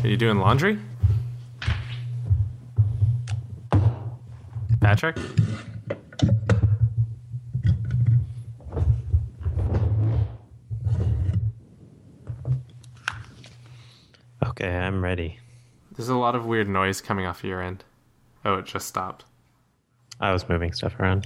Are you doing laundry? Patrick? Okay, I'm ready. There's a lot of weird noise coming off of your end. Oh, it just stopped. I was moving stuff around.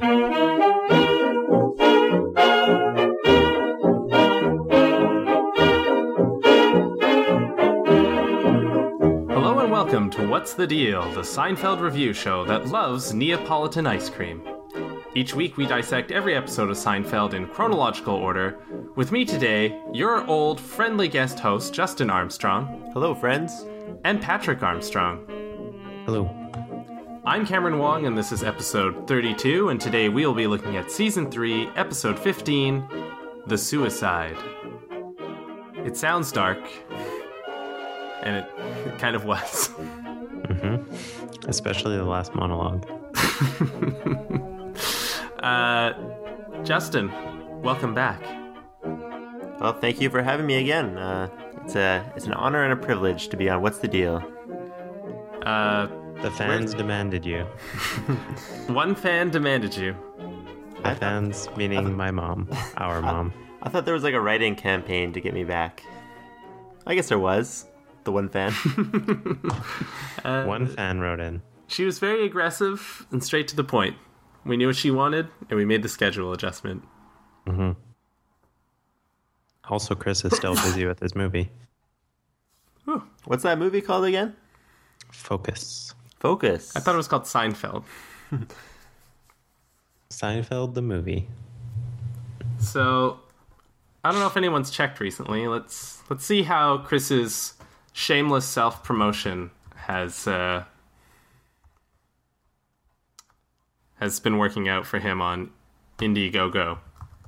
Hello and welcome to What's the Deal, the Seinfeld review show that loves Neapolitan ice cream. Each week we dissect every episode of Seinfeld in chronological order. With me today, your old friendly guest host, Justin Armstrong. Hello, friends. And Patrick Armstrong. Hello. I'm Cameron Wong, and this is episode 32, and today we'll be looking at season 3, episode 15, The Suicide. It sounds dark, and it kind of was. Mm-hmm. Especially the last monologue. Justin, welcome back. Well, thank you for having me again. It's an honor and a privilege to be on What's the Deal. The fans demanded you. One fan demanded you. The fans, meaning my mom, our mom. I thought there was like a write-in campaign to get me back. I guess there was. The one fan. One fan wrote in. She was very aggressive and straight to the point. We knew what she wanted, and we made the schedule adjustment. Mm-hmm. Also, Chris is still busy with his movie. Ooh, what's that movie called again? Focus. Focus. I thought it was called Seinfeld. Seinfeld the movie. So, I don't know if anyone's checked recently. Let's see how Chris's shameless self-promotion has been working out for him on Indiegogo.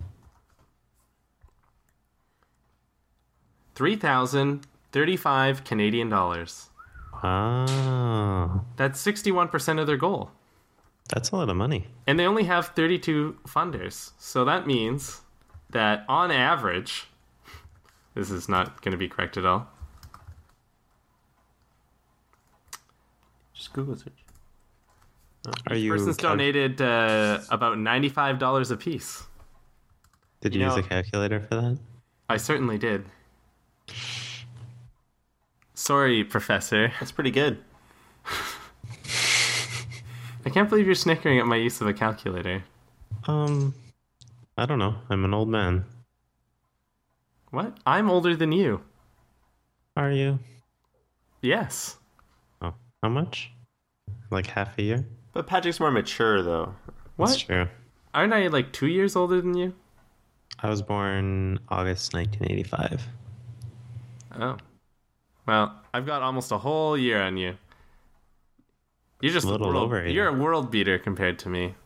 3,035 Canadian dollars. Wow. That's 61% of their goal. That's a lot of money. And they only have 32 funders. So that means that on average, this is not going to be correct at all. Just Google search. Are you? Person's donated about $95 a piece. Did you use a calculator for that? I certainly did. Sorry, Professor. That's pretty good. I can't believe you're snickering at my use of a calculator. I don't know. I'm an old man. What? I'm older than you. Are you? Yes. Oh, how much? Like half a year? But Patrick's more mature, though. What? That's true. Aren't I like 2 years older than you? I was born August 1985. Oh. Well, I've got almost a whole year on you. You're just A little over a You're year. a world beater compared to me.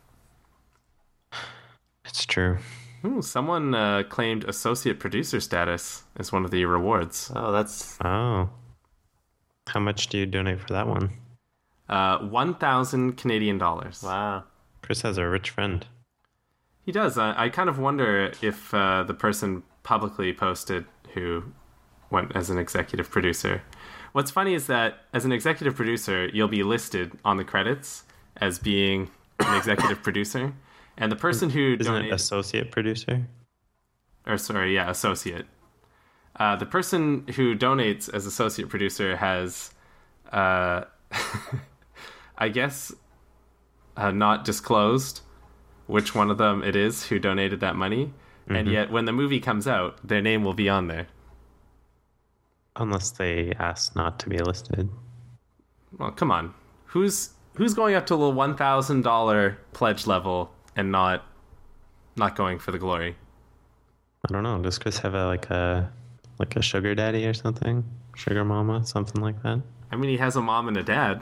It's true. Ooh, someone claimed associate producer status as one of the rewards. Oh, that's... Oh. How much do you donate for that one? 1,000 Canadian dollars. Wow. Chris has a rich friend. He does. I kind of wonder if the person publicly posted who went as an executive producer. What's funny is that as an executive producer, you'll be listed on the credits as being an executive producer. And the person who Isn't donated... it associate producer? Associate. The person who donates as associate producer has, I guess, not disclosed which one of them it is who donated that money. Mm-hmm. And yet, when the movie comes out, their name will be on there. Unless they ask not to be listed. Well, come on. Who's going up to the $1,000 pledge level and not going for the glory? I don't know. Does Chris have a sugar daddy or something? Sugar mama, something like that? I mean, he has a mom and a dad.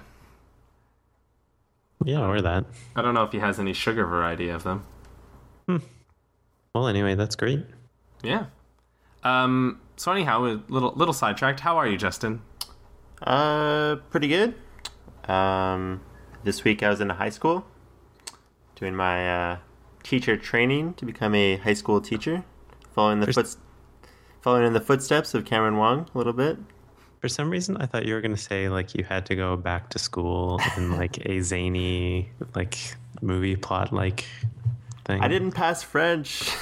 Yeah, or that. I don't know if he has any sugar variety of them. Well, anyway, that's great. Yeah. So anyhow, a little sidetracked. How are you, Justin? Pretty good. This week I was in high school doing my teacher training to become a high school teacher, following in the footsteps of Cameron Wong a little bit. For some reason, I thought you were going to say like you had to go back to school in like a zany like movie plot like thing. I didn't pass French.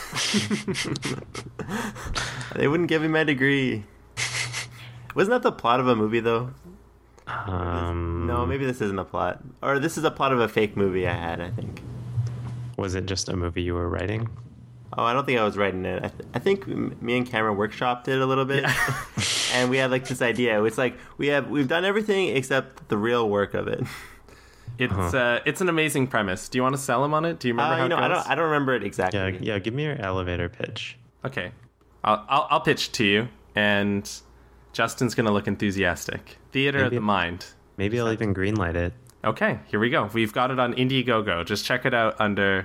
They wouldn't give me my degree. Wasn't that the plot of a movie though? No, maybe this isn't a plot. Or this is a plot of a fake movie I had, I think. Was it just a movie you were writing? Oh, I don't think I was writing it. I think me and Cameron workshopped it a little bit. Yeah. And we had like this idea. It's like we've done everything except the real work of it. It's an amazing premise. Do you want to sell him on it? Do you remember how it goes? I don't remember it exactly. Yeah, give me your elevator pitch. Okay. I'll pitch to you, and Justin's going to look enthusiastic. Theater of the Mind. Maybe I'll even greenlight it. Okay, here we go. We've got it on Indiegogo. Just check it out under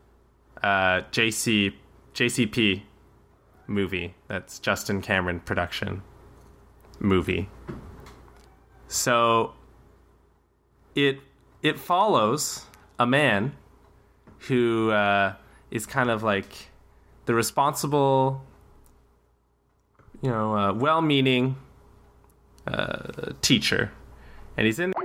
JCP movie. That's Justin Cameron production movie. So it follows a man who is kind of like the responsible, well-meaning teacher, and he's in.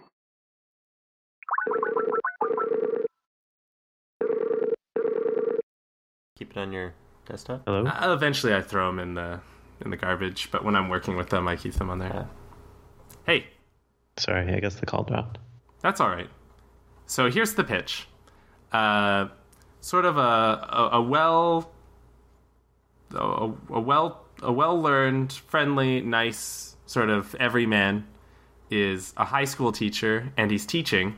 Keep it on your desktop. Hello. Eventually, I throw them in the garbage, but when I'm working with them, I keep them on there. Yeah. Hey. Sorry, I guess the call dropped. That's all right. So here's the pitch. Sort of a well-learned, friendly, nice sort of everyman is a high school teacher, and he's teaching.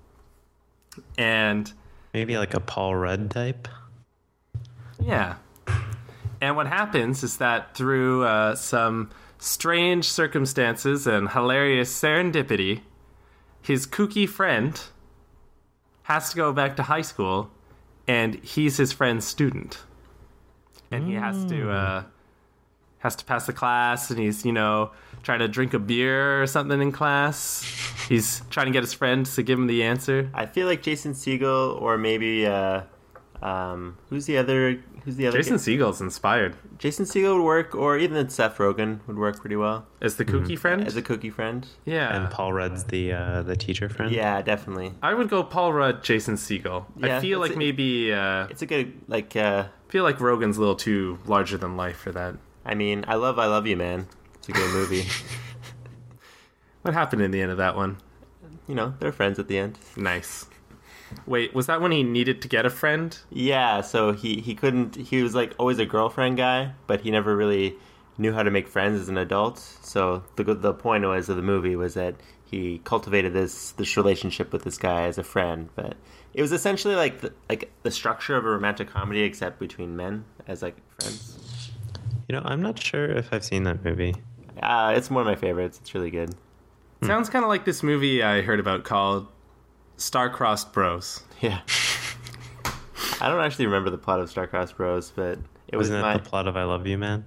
And maybe like a Paul Rudd type. Yeah. And what happens is that through some strange circumstances and hilarious serendipity, his kooky friend has to go back to high school, and he's his friend's student. And he has to pass the class, and he's, trying to drink a beer or something in class. He's trying to get his friend to give him the answer. I feel like Jason Segel, or maybe who's the other Jason Segel's inspired. Jason Segel would work, or even Seth Rogen would work pretty well. As the kooky friend? As a kooky friend. Yeah. And Paul Rudd's the teacher friend? Yeah, definitely. I would go Paul Rudd, Jason Segel. Yeah, I feel like maybe... it's a good, like... I feel like Rogen's a little too larger than life for that. I mean, I love you, man. It's a good movie. What happened in the end of that one? They're friends at the end. Nice. Wait, was that when he needed to get a friend? Yeah, so he couldn't... He was, like, always a girlfriend guy, but he never really knew how to make friends as an adult. So the point of the movie was that he cultivated this relationship with this guy as a friend, but it was essentially like the structure of a romantic comedy, except between men as, like, friends. I'm not sure if I've seen that movie. It's one of my favorites. It's really good. Sounds kind of like this movie I heard about called Star-Crossed Bros. Yeah. I don't actually remember the plot of Star-Crossed Bros, but Wasn't that the plot of I Love You, Man?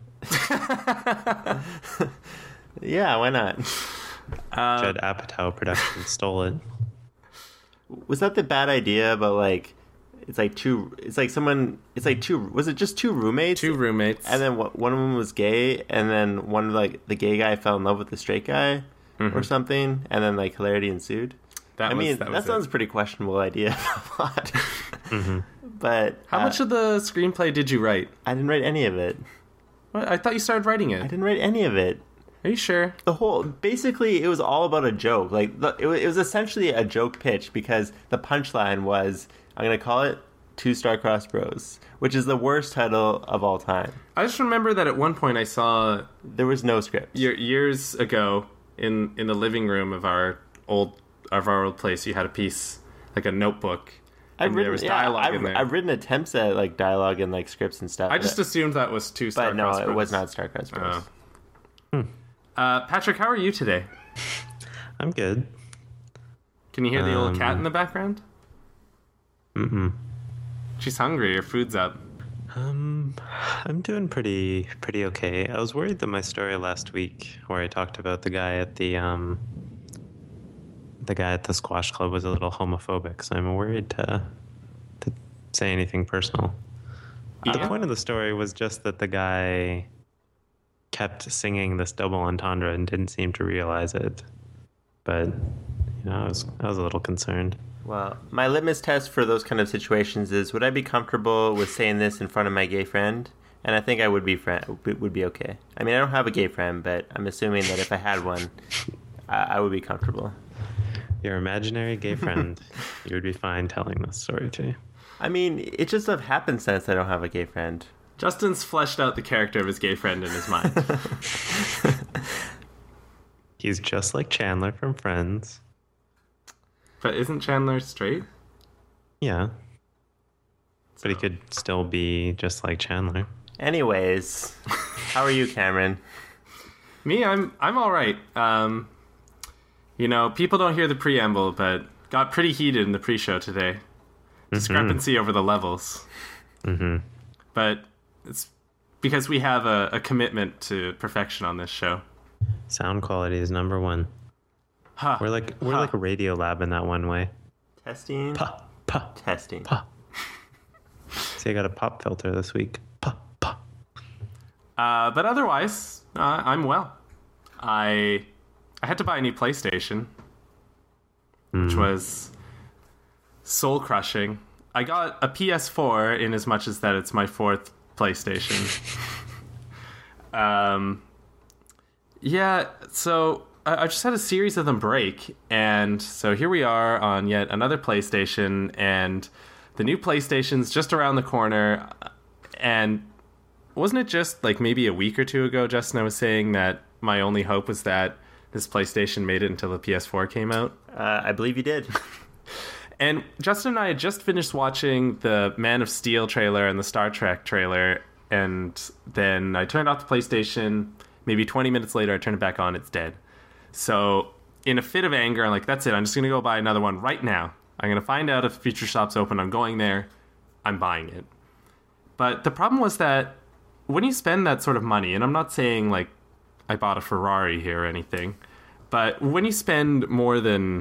Yeah, why not? Judd Apatow Productions stole it. Was that the bad idea about, like, was it just two roommates? Two roommates. And then one of them was gay, and then one of, like, the gay guy fell in love with the straight guy or something, and then, like, hilarity ensued. That sounds a pretty questionable idea of a plot. But how much of the screenplay did you write? I didn't write any of it. What? I thought you started writing it. I didn't write any of it. Are you sure? Basically, it was all about a joke. Like, it was essentially a joke pitch, because the punchline was, I'm going to call it Two Star-Crossed Bros, which is the worst title of all time. I just remember that at one point I saw... There was no script. Years ago, in the living room of our old place, you had a piece, like a notebook. There was dialogue in there. I've written attempts at, like, dialogue and, like, scripts and stuff. I just assumed that was Two Star-Crossed Bros. But no, it was not Star-Crossed Bros. Patrick, how are you today? I'm good. Can you hear the old cat in the background? Mm-mm. She's hungry. Her food's up. I'm doing pretty okay. I was worried that my story last week, where I talked about the guy at the squash club, was a little homophobic, so I'm worried to say anything personal. The point of the story was just that the guy kept singing this double entendre and didn't seem to realize it. But I was a little concerned. Well, my litmus test for those kind of situations is: would I be comfortable with saying this in front of my gay friend? And I think I would be okay. I mean, I don't have a gay friend, but I'm assuming that if I had one, I would be comfortable. Your imaginary gay friend, you would be fine telling this story to. I mean, it's just of happenstance I don't have a gay friend. Justin's fleshed out the character of his gay friend in his mind. He's just like Chandler from Friends. But isn't Chandler straight? Yeah. But he could still be just like Chandler. Anyways, how are you, Cameron? Me, I'm all right. People don't hear the preamble, but got pretty heated in the pre-show today. Discrepancy over the levels. Mm-hmm. But it's because we have a commitment to perfection on this show. Sound quality is number one. We're like a radio lab in that one way. Testing. Testing. See, I got a pop filter this week. But otherwise, I'm well. I had to buy a new PlayStation, which was soul crushing. I got a PS4 in as much as that it's my fourth PlayStation. So I just had a series of them break, and so here we are on yet another PlayStation, and the new PlayStation's just around the corner. And wasn't it just like maybe a week or two ago, Justin, I was saying that my only hope was that this PlayStation made it until the PS4 came out? I believe you did. And Justin and I had just finished watching the Man of Steel trailer and the Star Trek trailer, and then I turned off the PlayStation. Maybe 20 minutes later, I turned it back on. It's dead. So in a fit of anger, I'm like, that's it. I'm just going to go buy another one right now. I'm going to find out if Future Shop's open. I'm going there. I'm buying it. But the problem was that when you spend that sort of money, and I'm not saying like I bought a Ferrari here or anything, but when you spend more than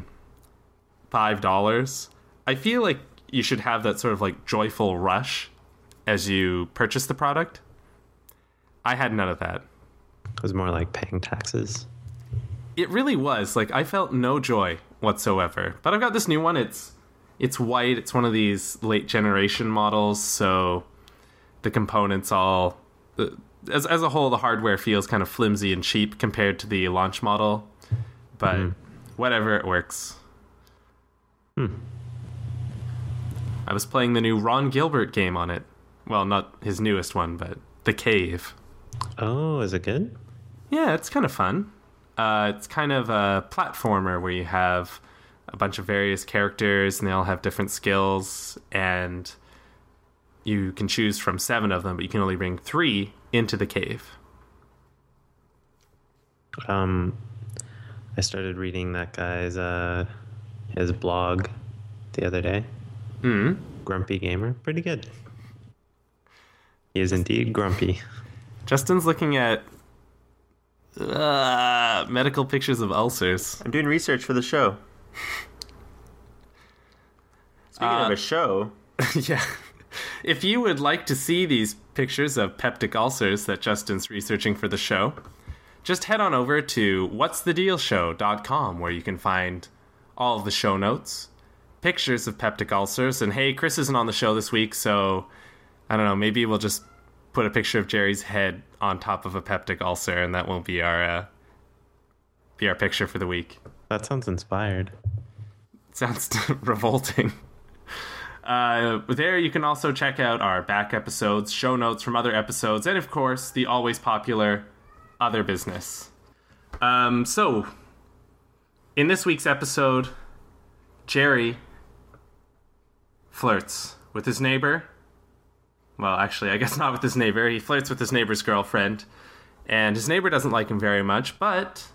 $5, I feel like you should have that sort of like joyful rush as you purchase the product. I had none of that. It was more like paying taxes. It really was. Like, I felt no joy whatsoever. But I've got this new one. It's white. It's one of these late generation models, so the components all as a whole, the hardware feels kind of flimsy and cheap compared to the launch model. But whatever, it works. I was playing the new Ron Gilbert game on it. Well, not his newest one, but The Cave. Oh, is it good? Yeah, it's kind of fun. It's kind of a platformer where you have a bunch of various characters and they all have different skills, and you can choose from 7 of them, but you can only bring 3 into the cave. I started reading that guy's his blog the other day. Grumpy Gamer. Pretty good. He is indeed grumpy. Justin's looking at medical pictures of ulcers. I'm doing research for the show. Speaking of a show... Yeah. If you would like to see these pictures of peptic ulcers that Justin's researching for the show, just head on over to whatsthedealshow.com, where you can find all of the show notes, pictures of peptic ulcers, and hey, Chris isn't on the show this week, so I don't know, maybe we'll just put a picture of Jerry's head on top of a peptic ulcer, and that will be our picture for the week. That sounds inspired. Sounds revolting. There you can also check out our back episodes, show notes from other episodes, and of course the always popular other business. So in this week's episode, Jerry flirts with his neighbor. Well, actually, I guess not with his neighbor. He flirts with his neighbor's girlfriend, and his neighbor doesn't like him very much, but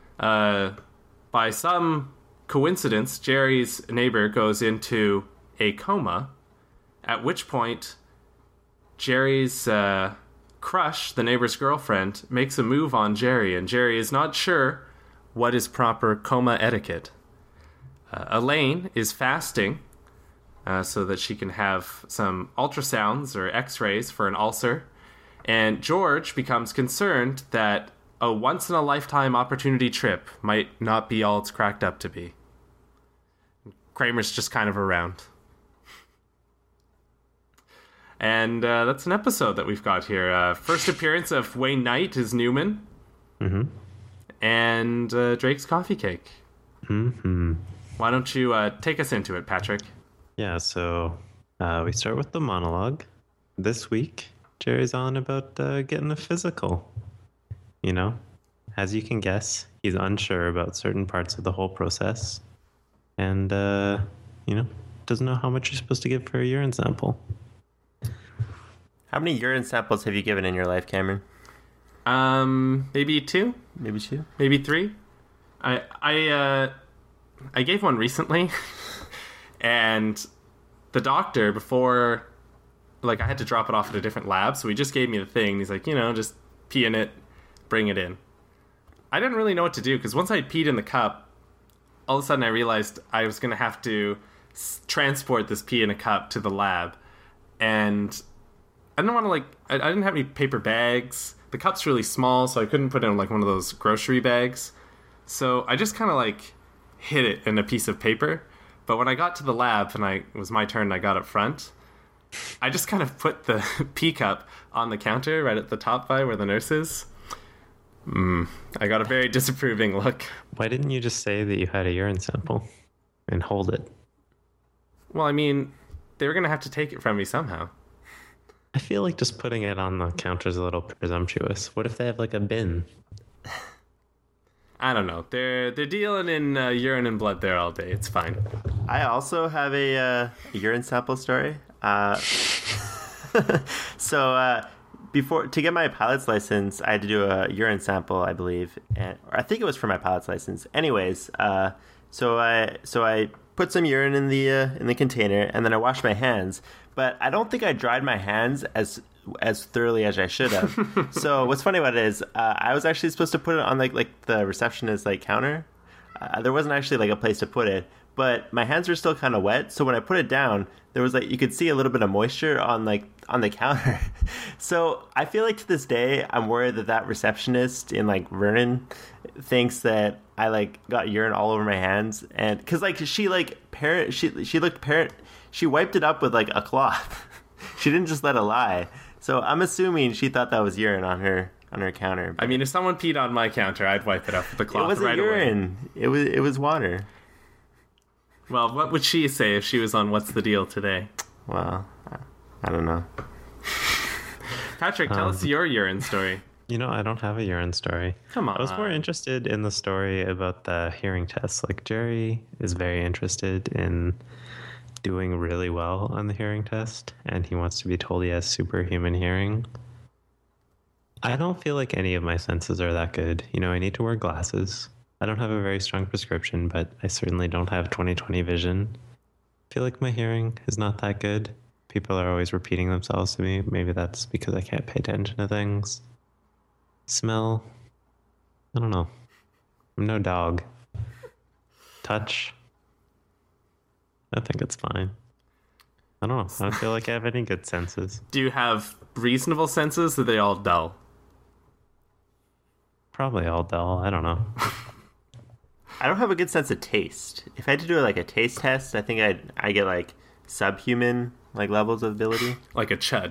by some coincidence, Jerry's neighbor goes into a coma, at which point Jerry's crush, the neighbor's girlfriend, makes a move on Jerry, and Jerry is not sure what is proper coma etiquette. Elaine is fasting so that she can have some ultrasounds or x-rays for an ulcer, And George becomes concerned that a once-in-a-lifetime opportunity trip might not be all it's cracked up to be. Kramer's just kind of around. And that's an episode that we've got here. First appearance of Wayne Knight as Newman. Mm-hmm. And Drake's coffee cake. Mm-hmm. Why don't you take us into it, Patrick? Yeah, so we start with the monologue. This week, Jerry's on about getting a physical. You know, as you can guess, he's unsure about certain parts of the whole process. And, doesn't know how much you're supposed to give for a urine sample. How many urine samples have you given in your life, Cameron? Maybe 2? Maybe 2? Maybe 3? I gave one recently, and the doctor, before, I had to drop it off at a different lab, so he just gave me the thing. He's like, just pee in it, bring it in. I didn't really know what to do, because once I peed in the cup, all of a sudden I realized I was going to have to transport this pee in a cup to the lab, and I didn't want to, I didn't have any paper bags. The cup's really small, so I couldn't put it in, one of those grocery bags. So I just kind of, hid it in a piece of paper. But when I got to the lab, and it was my turn and I got up front, I just kind of put the pee cup on the counter right at the top by where the nurse is. I got a very disapproving look. Why didn't you just say that you had a urine sample and hold it? Well, I mean, they were going to have to take it from me somehow. I feel like just putting it on the counter is a little presumptuous. What if they have a bin? I don't know. They're dealing in urine and blood there all day. It's fine. I also have a urine sample story. So before to get my pilot's license, I had to do a urine sample, I believe, or I think it was for my pilot's license. Anyways, so I put some urine in the container, and then I washed my hands. But I don't think I dried my hands as thoroughly as I should have. So what's funny about it is I was actually supposed to put it on the receptionist's counter. There wasn't actually a place to put it, but my hands were still kind of wet. So when I put it down, there was you could see a little bit of moisture on the counter. So I feel like to this day I'm worried that receptionist in Vernon thinks that I got urine all over my hands, and because she wiped it up with a cloth. She didn't just let it lie. So I'm assuming she thought that was urine on her counter. I mean, if someone peed on my counter, I'd wipe it up with the cloth right away. It wasn't urine. It was water. Well, what would she say if she was on What's the Deal today? Well, I don't know. Patrick, tell us your urine story. I don't have a urine story. Come on. I was more interested in the story about the hearing test. Jerry is very interested in doing really well on the hearing test, and he wants to be told he has superhuman hearing. I don't feel like any of my senses are that good. I need to wear glasses. I don't have a very strong prescription, but I certainly don't have 20/20 vision. I feel like my hearing is not that good. People are always repeating themselves to me. Maybe that's because I can't pay attention to things. Smell. I don't know. I'm no dog. Touch. I think it's fine. I don't know. I don't feel like I have any good senses. Do you have reasonable senses, or are they all dull? Probably all dull. I don't know. I don't have a good sense of taste. If I had to do a taste test, I think I get subhuman levels of ability. Like a chud.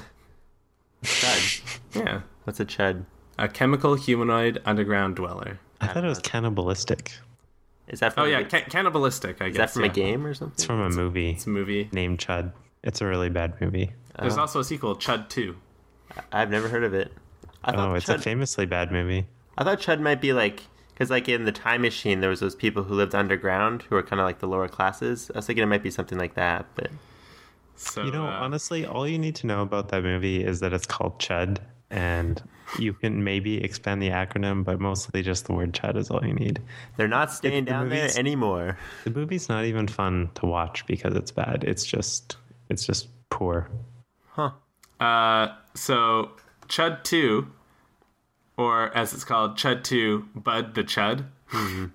Chud? Yeah. What's a chud? A chemical humanoid underground dweller. I thought it was cannibalistic. Is that from cannibalistic, I guess. Is that from a game or something? It's from a movie. It's a movie. Named Chud. It's a really bad movie. There's also a sequel, Chud 2. I've never heard of it. It's a famously bad movie. I thought Chud might be because in the Time Machine, there was those people who lived underground who were kind of the lower classes. I was thinking it might be something like that, but... So, honestly, all you need to know about that movie is that it's called Chud, and you can maybe expand the acronym, but mostly just the word Chud is all you need. They're not staying down there anymore. The movie's not even fun to watch because it's bad. It's just poor. Huh. So Chud 2, or as it's called, Chud 2, Bud the Chud. Mm-hmm.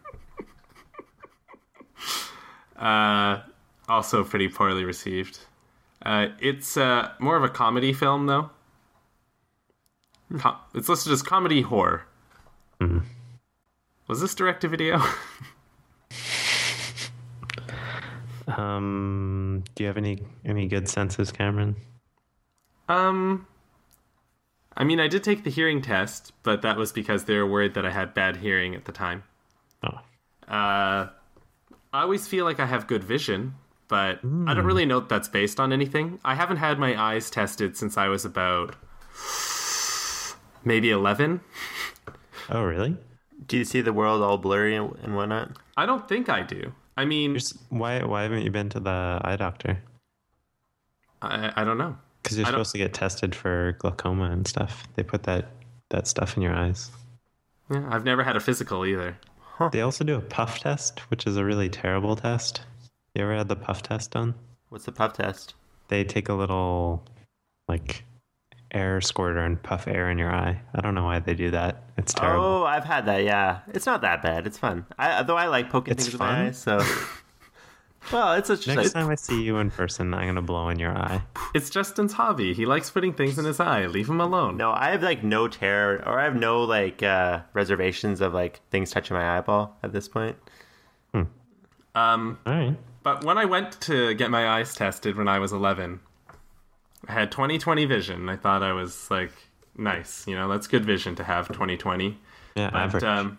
Also pretty poorly received. It's more of a comedy film, though. It's listed as comedy horror. Mhm. Was this direct to video? Do you have any good senses, Cameron? I mean, I did take the hearing test, but that was because they were worried that I had bad hearing at the time. Oh. I always feel like I have good vision, but I don't really know if that's based on anything. I haven't had my eyes tested since I was about maybe 11. Oh, really? Do you see the world all blurry and whatnot? I don't think I do. I mean, Why haven't you been to the eye doctor? I don't know. Because you're supposed to get tested for glaucoma and stuff. They put that stuff in your eyes. Yeah, I've never had a physical either. They also do a puff test, which is a really terrible test. You ever had the puff test done? What's the puff test? They take a little, like, air squirter and puff air in your eye. I don't know why they do that. It's terrible. Oh, I've had that, yeah. It's not that bad. It's fun. Though I like poking It's things fun? in my eyes, so... Well, it's a... Next time I see you in person, I'm going to blow in your eye. It's Justin's hobby. He likes putting things in his eye. Leave him alone. No, I have, like, no terror, or I have no, like, reservations of, like, things touching my eyeball at this point. All right. But when I went to get my eyes tested when I was 11, I had 20/20 vision. I thought I was, like, nice. You know, that's good vision to have, 20/20. Yeah, But average.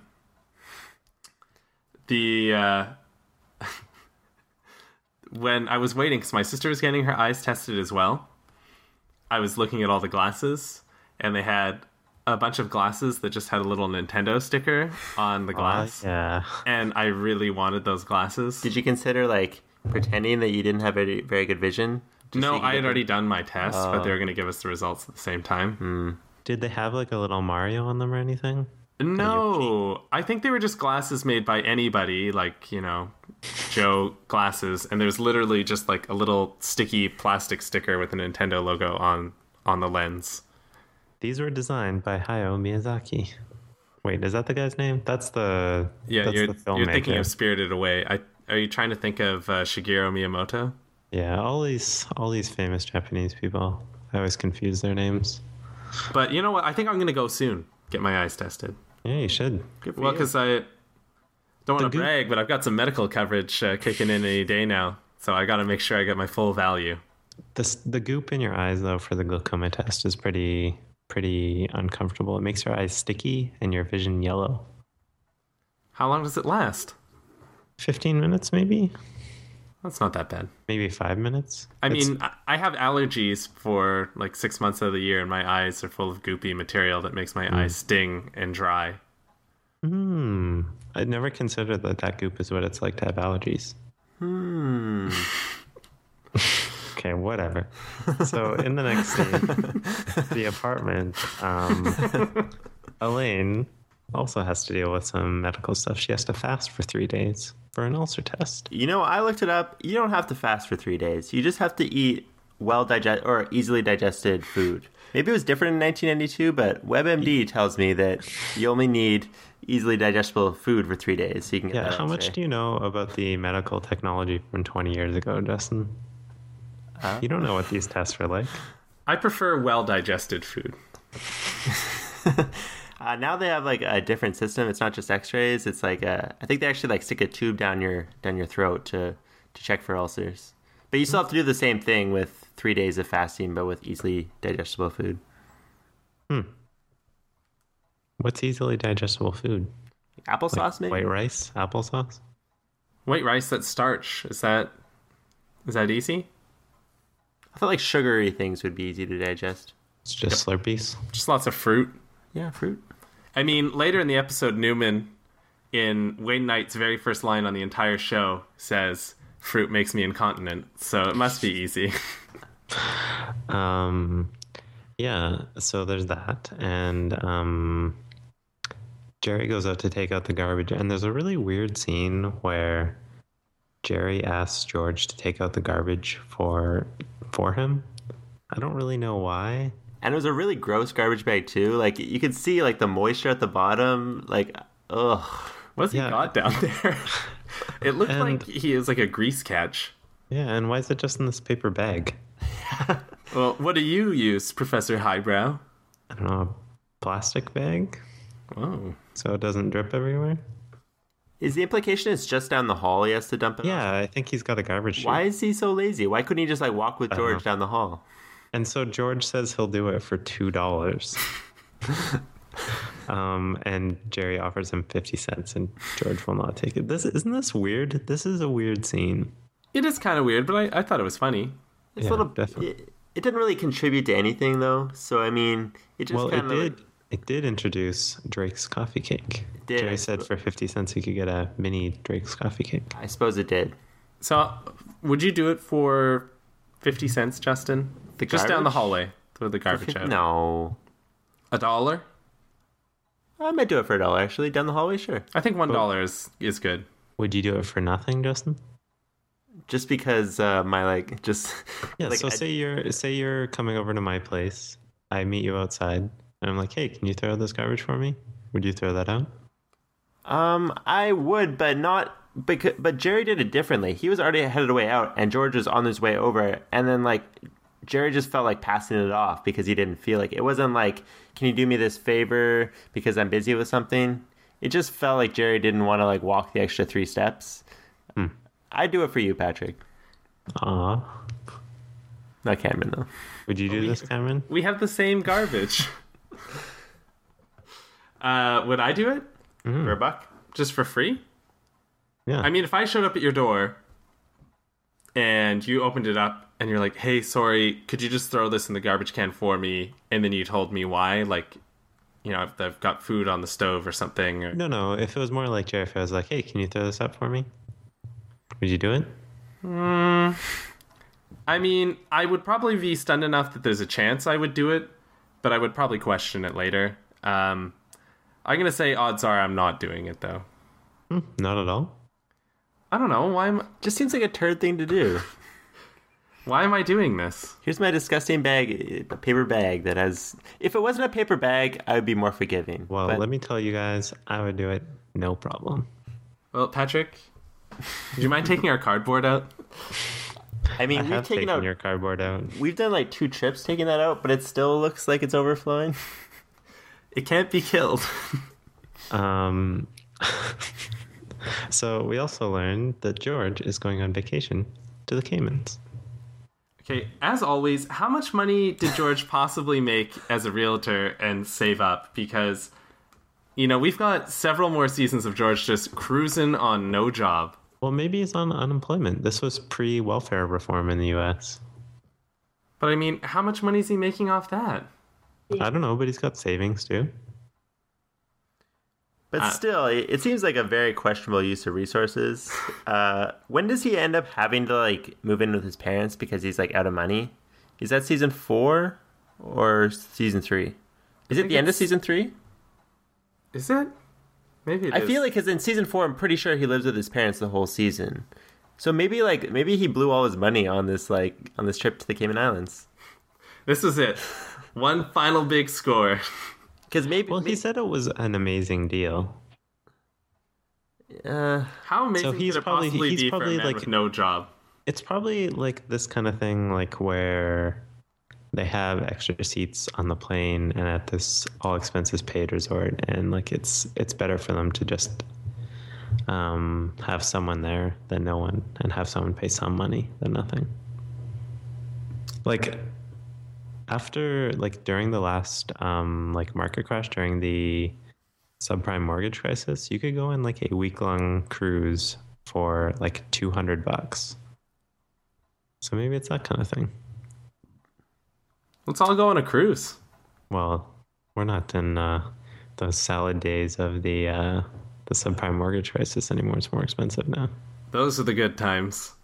When I was waiting, because my sister was getting her eyes tested as well, I was looking at all the glasses, and they had a bunch of glasses that just had a little Nintendo sticker on the glass. Yeah. And I really wanted those glasses. Did you consider, like, pretending that you didn't have very, very good vision? Just so No, you could I get had the- already done my test, but they were going to give us the results at the same time. Did they have, like, a little Mario on them or anything? No, I think they were just glasses made by anybody, like, you know, Joe glasses, and there's literally just like a little sticky plastic sticker with a Nintendo logo on the lens. These were designed by Hayao Miyazaki. Wait, is that the guy's name? That's the Yeah, that's you're the filmmaker. thinking of Spirited Away. Are you trying to think of Shigeru Miyamoto? Yeah, all these famous Japanese people. I always confuse their names. But you know what? I think I'm going to go soon. Get my eyes tested. Yeah, you should. Good for Well, you. because I don't want to The brag, but I've got some medical coverage kicking in any day now, so I got to make sure I get my full value. The goop in your eyes though for the glaucoma test is pretty uncomfortable. It makes your eyes sticky and your vision yellow. How long does it last? 15 minutes maybe? That's not that bad. Maybe 5 minutes? I mean, I have allergies for like 6 months of the year, and my eyes are full of goopy material that makes my eyes sting and dry. I'd never considered that goop is what it's like to have allergies. Okay, whatever. So in the next scene, the apartment, Elaine also has to deal with some medical stuff. She has to fast for 3 days for an ulcer test. You know, I looked it up. You don't have to fast for 3 days. You just have to eat easily digested food. Maybe it was different in 1992, but WebMD tells me that you only need easily digestible food for 3 days. So you can get Yeah, that how much X-ray. do you know about the medical technology from 20 years ago, Justin? You don't know what these tests are like. I prefer well-digested food. Now they have like a different system. It's not just X-rays. It's like I think they actually like stick a tube down your throat to check for ulcers. But you still have to do the same thing with 3 days of fasting, but with easily digestible food. What's easily digestible food? Applesauce, maybe. White rice, applesauce? White rice that's starch. Is that easy? I thought like sugary things would be easy to digest. It's just Slurpees. Just lots of fruit. Yeah, fruit. I mean, later in the episode, Newman, in Wayne Knight's very first line on the entire show, says, "Fruit makes me incontinent," so it must be easy. Yeah, so there's that. And Jerry goes out to take out the garbage. And there's a really weird scene where Jerry asks George to take out the garbage for him. I don't really know why. And it was a really gross garbage bag too. Like you could see like the moisture at the bottom. Like, ugh. What's he Yeah. got down there? It looked And- like he is like a grease catch. Yeah, and why is it just in this paper bag? Well, what do you use, Professor Highbrow? I don't know, plastic bag Oh. so it doesn't drip everywhere. Is the implication it's just down the hall he has to dump it? Yeah, I think he's got a garbage chute. Why is he so lazy? Why couldn't he just like walk with don't George know. down the hall? And so George says he'll do it for $2. And Jerry offers him 50 cents, and George will not take it. Isn't this weird? This is a weird scene. It is kind of weird, but I thought it was funny. It's Yeah, a little. definitely. It didn't really contribute to anything though. So I mean, it just Well, kind of. it did introduce Drake's coffee cake. did. Jerry said for 50 cents he could get a mini Drake's coffee cake. I suppose it did. So, would you do it for 50 cents, Justin? The Just down the garbage? hallway. Throw the garbage out. No, $1? I might do it for $1 actually. Down the hallway, sure. I think $1 is good. Would you do it for nothing, Justin? Just because my like just. Yeah, like, so say you're coming over to my place. I meet you outside, and I'm like, "Hey, can you throw this garbage for me?" Would you throw that out? I would, but not. But Jerry did it differently. He was already headed way out, and George was on his way over, and then like Jerry just felt like passing it off because he didn't feel like it wasn't like, "Can you do me this favor because I'm busy with something?" It just felt like Jerry didn't want to like walk the extra 3 steps. I'd do it for you, Patrick. Aw. Not Cameron though. Would you do this, Cameron? We have the same garbage. Would I do it? For $1? Just for free? Yeah. I mean, if I showed up at your door and you opened it up and you're like, "Hey, sorry, could you just throw this in the garbage can for me?" And then you told me why, like, you know, if I've got food on the stove or something. Or... No. If it was more like Jerry, if I was like, "Hey, can you throw this up for me?" Would you do it? I mean, I would probably be stunned enough that there's a chance I would do it, but I would probably question it later. I'm going to say odds are I'm not doing it, though. Not at all. I don't know. Just seems like a turd thing to do. Why am I doing this? Here's my disgusting bag, a paper bag that has. If it wasn't a paper bag, I would be more forgiving. Well, But let me tell you guys, I would do it, no problem. Well, Patrick, do you mind taking our cardboard out? I mean, I we've have taken taken out. your cardboard out. We've done like 2 trips taking that out, but it still looks like it's overflowing. It can't be killed. So we also learned that George is going on vacation to the Caymans. Okay, as always, how much money did George possibly make as a realtor and save up? Because, you know, we've got several more seasons of George just cruising on no job. Well, maybe he's on unemployment. This was pre-welfare reform in the U.S. But I mean, how much money is he making off that? I don't know, but he's got savings too. But still, it seems like a very questionable use of resources. When does he end up having to like move in with his parents because he's like out of money? Is that season 4 or season 3? Is it the end of season 3? Is it? Maybe it I is. feel like because in season 4, I'm pretty sure he lives with his parents the whole season. So maybe he blew all his money on this trip to the Cayman Islands. This was it. One final big score. Because Well, he said it was an amazing deal. How amazing he's could it probably- possibly he's be for a probably, man like- with no job? It's probably like this kind of thing, like where they have extra seats on the plane and at this all expenses paid resort, and like it's better for them to just have someone there than no one, and have someone pay some money than nothing. Like after during the last market crash, during the subprime mortgage crisis, you could go on like a week-long cruise for like $200. So maybe it's that kind of thing. Let's all go on a cruise. Well, we're not in those salad days of the subprime mortgage crisis anymore. It's more expensive now. Those are the good times.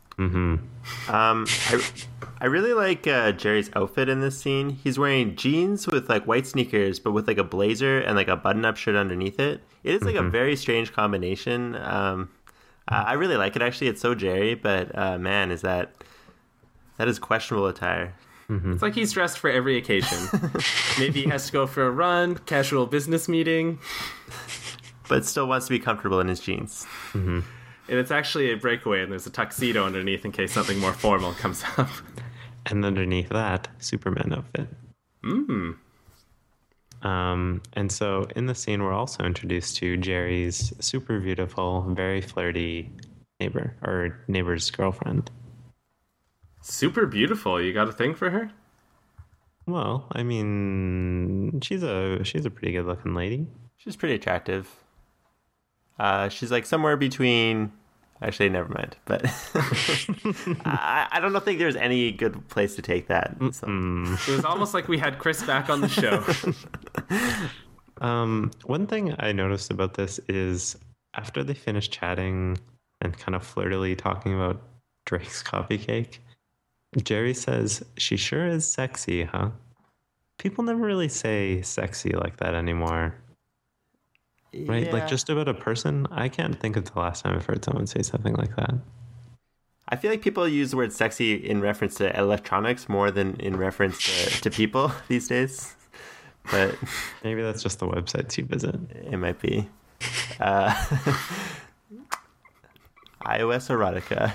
I really like Jerry's outfit in this scene. He's wearing jeans with like white sneakers, but with like a blazer and like a button-up shirt underneath it. It is like a very strange combination. I really like it actually. It's so Jerry, but man, that is questionable attire. It's like he's dressed for every occasion. Maybe he has to go for a run, casual business meeting. But still wants to be comfortable in his jeans. And it's actually a breakaway, and there's a tuxedo underneath in case something more formal comes up. And underneath that, Superman outfit. And so in the scene, we're also introduced to Jerry's super beautiful, very flirty neighbor, or neighbor's girlfriend. Super beautiful. You got a thing for her? Well, I mean, she's a pretty good looking lady. She's pretty attractive. She's like somewhere between. Actually, never mind. But I don't think there's any good place to take that. So. It was almost like we had Chris back on the show. One thing I noticed about this is after they finish chatting and kind of flirtily talking about Drake's coffee cake, Jerry says, "She sure is sexy, huh?" People never really say sexy like that anymore. Right? Yeah. Like just about a person. I can't think of the last time I've heard someone say something like that. I feel like people use the word sexy in reference to electronics more than in reference to people these days. But Maybe that's just the websites you visit. it might be. iOS erotica.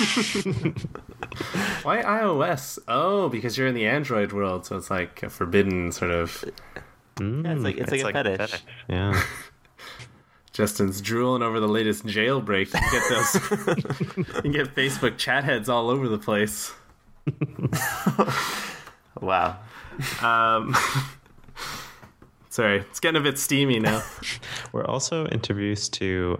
Why iOS? Oh, because you're in the Android world, so it's like a forbidden sort of. Yeah, it's like a fetish. Yeah. Justin's drooling over the latest jailbreak. You can get those. You can get Facebook chat heads all over the place. Wow. Sorry, it's getting a bit steamy now. We're also introduced to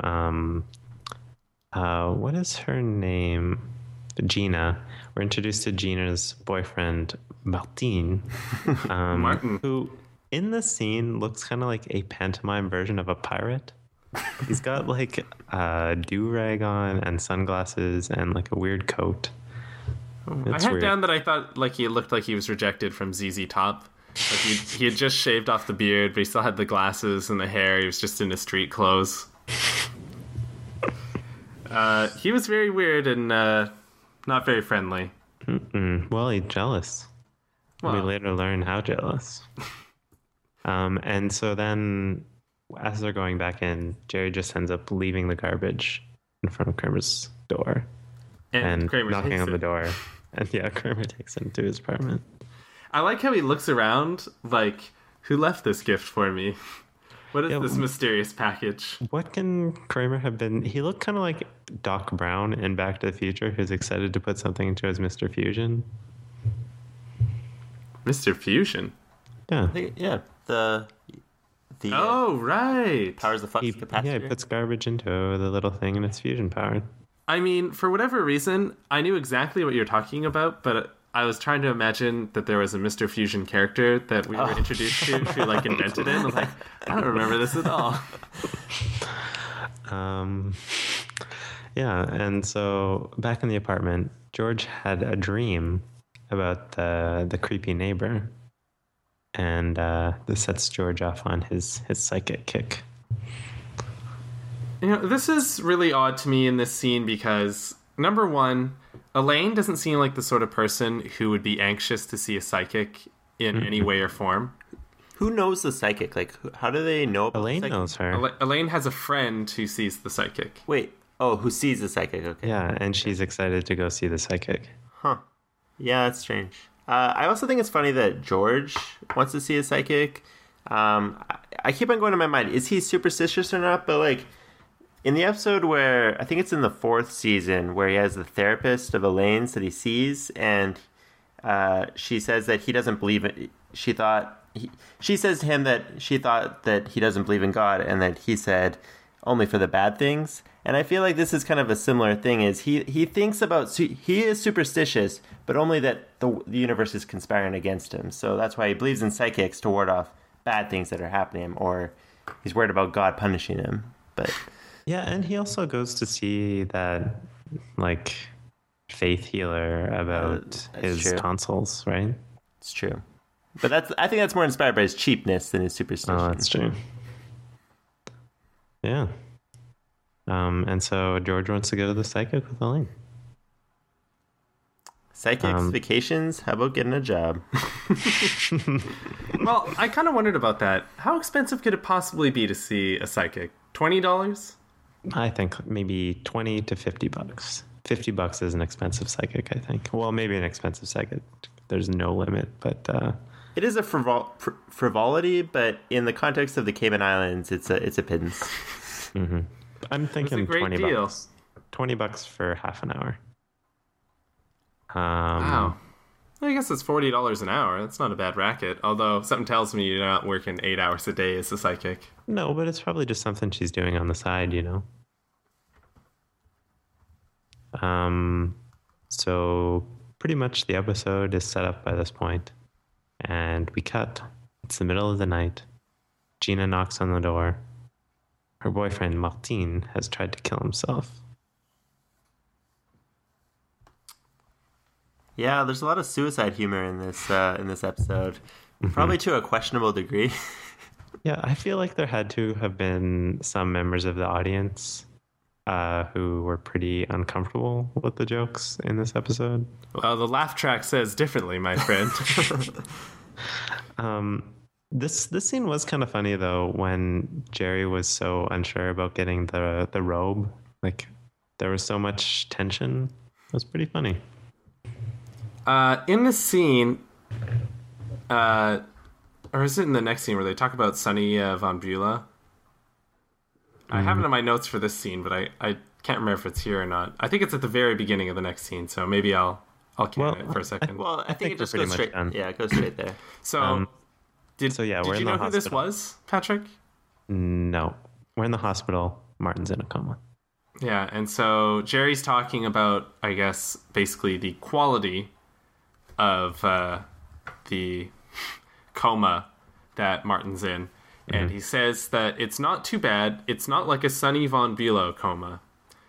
what is her name? Gina. We're introduced to Gina's boyfriend, Martin, Martin. who in the scene looks kind of like a pantomime version of a pirate. He's got like a do-rag on and sunglasses and like a weird coat. I had down that I thought like he looked like he was rejected from ZZ Top. Like he had just shaved off the beard, but he still had the glasses and the hair. He was just in his street clothes. He was very weird and not very friendly. Well, he's jealous. Well. We later learn how jealous. And so then, as they're going back in, Jerry just ends up leaving the garbage in front of Kramer's door and Kramer knocking takes on the it. door. And yeah, Kramer takes him to his apartment. I like how he looks around like, who left this gift for me? What is this mysterious package? What can Kramer have been? He looked kind of like Doc Brown in Back to the Future, who's excited to put something into his Mr. Fusion. Mr. Fusion? Yeah. Yeah. The Oh, right. powers the flux capacitor. Yeah, he puts garbage into the little thing and it's fusion powered. I mean, for whatever reason, I knew exactly what you're talking about, but I was trying to imagine that there was a Mr. Fusion character that we were introduced to who like invented it. And I was like, I don't remember this at all. Yeah, and so back in the apartment, George had a dream about the creepy neighbor, and this sets George off on his psychic kick. You know, this is really odd to me in this scene because, number one, Elaine doesn't seem like the sort of person who would be anxious to see a psychic in any way or form. Who knows the psychic? Like, how do they know about Elaine the psychic? knows her. Elaine has a friend who sees the psychic. Wait. Oh, who sees the psychic? Okay. Yeah, and she's excited to go see the psychic. Huh. Yeah, that's strange. I also think it's funny that George wants to see a psychic. I keep on going to my mind, is he superstitious or not? But, like, in the episode where, I think it's in the 4th season, where he has the therapist of Elaine's that he sees, and she says that he doesn't believe it. She says to him that she thought that he doesn't believe in God, and that he said only for the bad things. And I feel like this is kind of a similar thing. Is he thinks about, he is superstitious, but only that the universe is conspiring against him. So that's why he believes in psychics to ward off bad things that are happening to him, or he's worried about God punishing him. But Yeah, and he also goes to see that, like, faith healer about his true. tonsils, right? it's true. But I think that's more inspired by his cheapness than his superstition. Oh, that's true. Yeah. And so George wants to go to the psychic with Elaine. Psychics, vacations, how about getting a job? Well, I kind of wondered about that. How expensive could it possibly be to see a psychic? $20? I think maybe 20 to 50 bucks. 50 bucks is an expensive psychic, I think. Well, maybe an expensive psychic. There's no limit, but It is a frivolity, but in the context of the Cayman Islands, it's a pittance. Mm-hmm. I'm thinking great 20 deal. bucks. $20 for half an hour. Wow. I guess it's $40 an hour. That's not a bad racket. Although something tells me you're not working 8 hours a day as a psychic. No, but it's probably just something she's doing on the side, you know? So pretty much the episode is set up by this point, and we cut. It's the middle of the night. Gina knocks on the door. Her boyfriend, Martin, has tried to kill himself. Yeah, there's a lot of suicide humor in this episode, probably to a questionable degree. Yeah, I feel like there had to have been some members of the audience who were pretty uncomfortable with the jokes in this episode. Well, the laugh track says differently, my friend. This scene was kind of funny though, when Jerry was so unsure about getting the robe. Like, there was so much tension. It was pretty funny. In the scene, or is it in the next scene where they talk about Sonny von Beulah? I have it in my notes for this scene, but I can't remember if it's here or not. I think it's at the very beginning of the next scene, so maybe I'll can it for a second. Well, I think it just goes straight. Done. Yeah, it goes straight there. So, did we're you in know the who hospital. this was, Patrick? No, we're in the hospital. Martin's in a coma. Yeah, and so Jerry's talking about, I guess, basically the quality of the coma that Martin's in. And he says that it's not too bad. It's not like a Sonny von Beulah coma.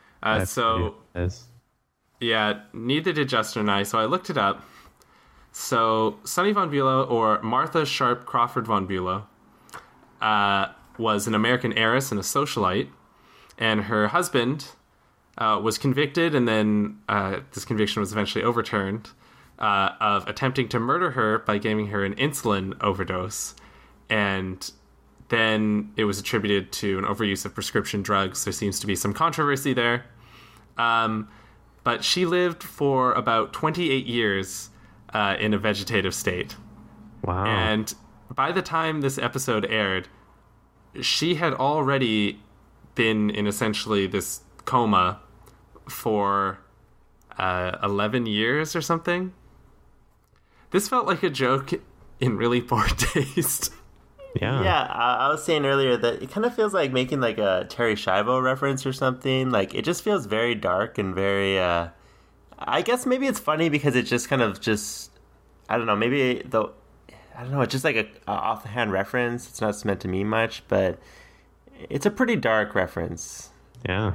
Yeah, neither did Justin and I, so I looked it up. So Sonny von Beulah, or Martha Sharp Crawford von Beulah, was an American heiress and a socialite. And her husband was convicted, and then this conviction was eventually overturned, of attempting to murder her by giving her an insulin overdose. And then it was attributed to an overuse of prescription drugs. There seems to be some controversy there. But she lived for about 28 years in a vegetative state. Wow. And by the time this episode aired, she had already been in essentially this coma for 11 years or something. This felt like a joke in really poor taste. Yeah. Yeah, I was saying earlier that it kind of feels like making like a Terry Schiavo reference or something. Like, it just feels very dark and very, I guess maybe it's funny because it just kind of I don't know, it's just like a off-the-hand reference. It's not meant to mean much, but it's a pretty dark reference. Yeah.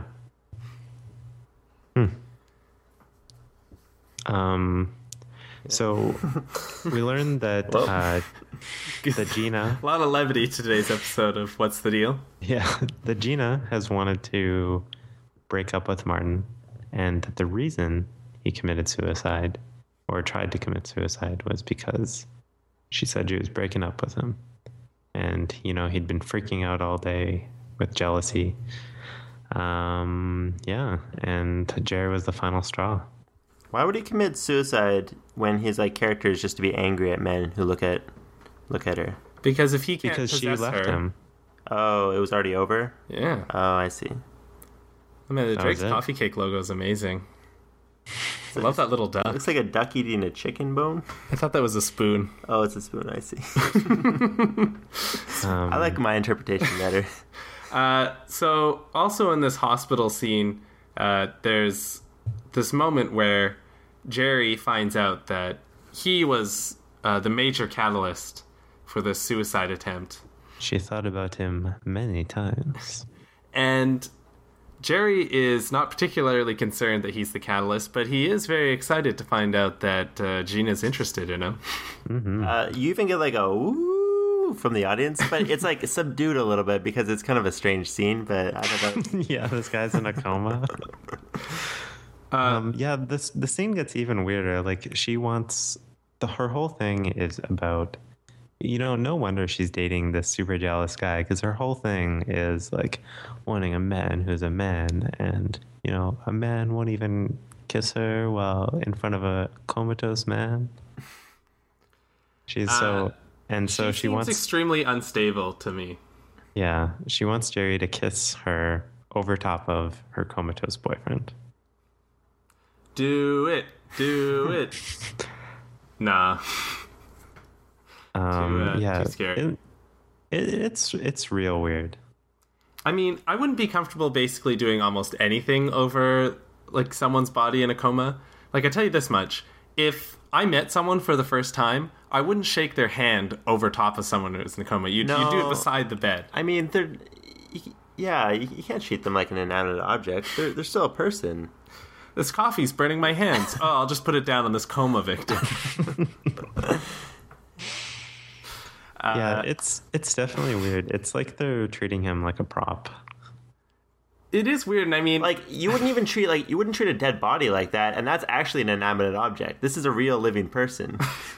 So we learned that the Gina... A lot of levity to today's episode of What's the Deal? Yeah, the Gina has wanted to break up with Martin, and that the reason he committed suicide, or tried to commit suicide, was because she said she was breaking up with him. And, you know, he'd been freaking out all day with jealousy. Yeah, and Jerry was the final straw. Why would he commit suicide when his like character is just to be angry at men who look at her? Because if he can't Because she possess left her, him. Oh, it was already over? Yeah. Oh, I see. I mean, the That Drake's was it. coffee cake logo is amazing. I love that little duck. Looks like a duck eating a chicken bone. I thought that was a spoon. Oh, it's a spoon, I see. I like my interpretation better. So, also in this hospital scene, there's this moment where Jerry finds out that he was the major catalyst for the suicide attempt. She thought about him many times. And Jerry is not particularly concerned that he's the catalyst, but he is very excited to find out that Gina's interested in him. You even get like a ooh from the audience, but it's like subdued a little bit because it's kind of a strange scene, but I don't know. Yeah, this guy's in a coma. Yeah, the scene gets even weirder. Like, she wants her whole thing is about, you know, no wonder she's dating this super jealous guy, because her whole thing is like wanting a man who's a man, and you know, a man won't even kiss her while in front of a comatose man. She's so, and so she she seems wants, extremely unstable to me. yeah, she wants Jerry to kiss her over top of her comatose boyfriend. Do it. Nah. Yeah, too scary. It's real weird. I mean, I wouldn't be comfortable basically doing almost anything over like someone's body in a coma. Like, I tell you this much: if I met someone for the first time, I wouldn't shake their hand over top of someone who's in a coma. You do it beside the bed. I mean, you can't treat them like an inanimate object. They're still a person. This coffee's burning my hands. Oh, I'll just put it down on this coma victim. Yeah, it's definitely weird. It's like they're treating him like a prop. It is weird, and I mean, like you wouldn't treat a dead body like that, and that's actually an inanimate object. This is a real living person.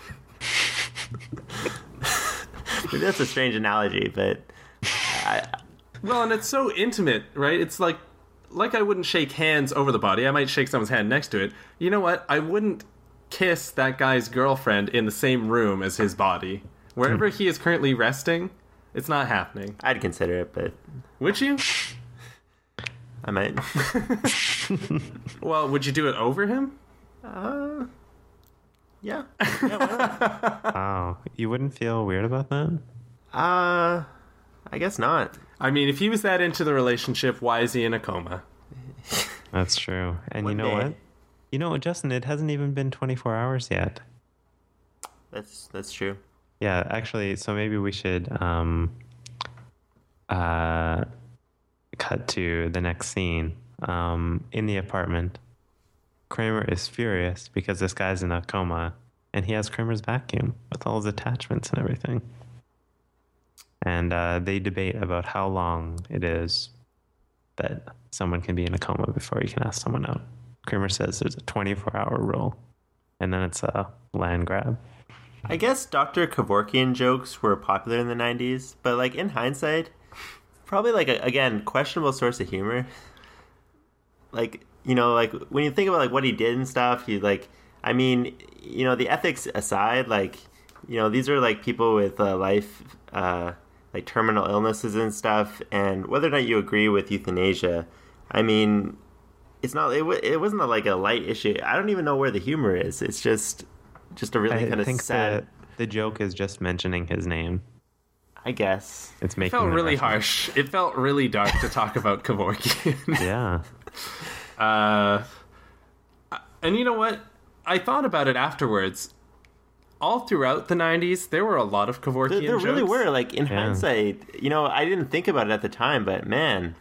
Maybe that's a strange analogy, but well, and it's so intimate, right? It's like I wouldn't shake hands over the body. I might shake someone's hand next to it. You know what? I wouldn't kiss that guy's girlfriend in the same room as his body. Wherever he is currently resting, it's not happening. I'd consider it, but would you? I might. Well, would you do it over him? Yeah. Why not? Wow, you wouldn't feel weird about that? I guess not. I mean, if he was that into the relationship, why is he in a coma? That's true. And One you know day. what? You know what, Justin? It hasn't even been 24 hours yet. That's true. Yeah, actually, so maybe we should cut to the next scene. In the apartment, Kramer is furious because this guy's in a coma, and he has Kramer's vacuum with all his attachments and everything. And they debate about how long it is that someone can be in a coma before you can ask someone out. Kramer says there's a 24-hour rule, and then it's a land grab. I guess Dr. Kevorkian jokes were popular in the 90s, but like in hindsight, probably like again, questionable source of humor. Like, you know, like when you think about like what he did and stuff, you like, I mean, you know, the ethics aside, like, you know, these are like people with life, like terminal illnesses and stuff, and whether or not you agree with euthanasia, I mean, it wasn't like a light issue. I don't even know where the humor is. It's just a really kind of sad. The joke is just mentioning his name. I guess It's It making felt the really reference. harsh. It felt really dark to talk about Kevorkian. Yeah. And you know what? I thought about it afterwards. All throughout the 90s, there were a lot of Kevorkian there really jokes. were. Like in hindsight, you know, I didn't think about it at the time, but man,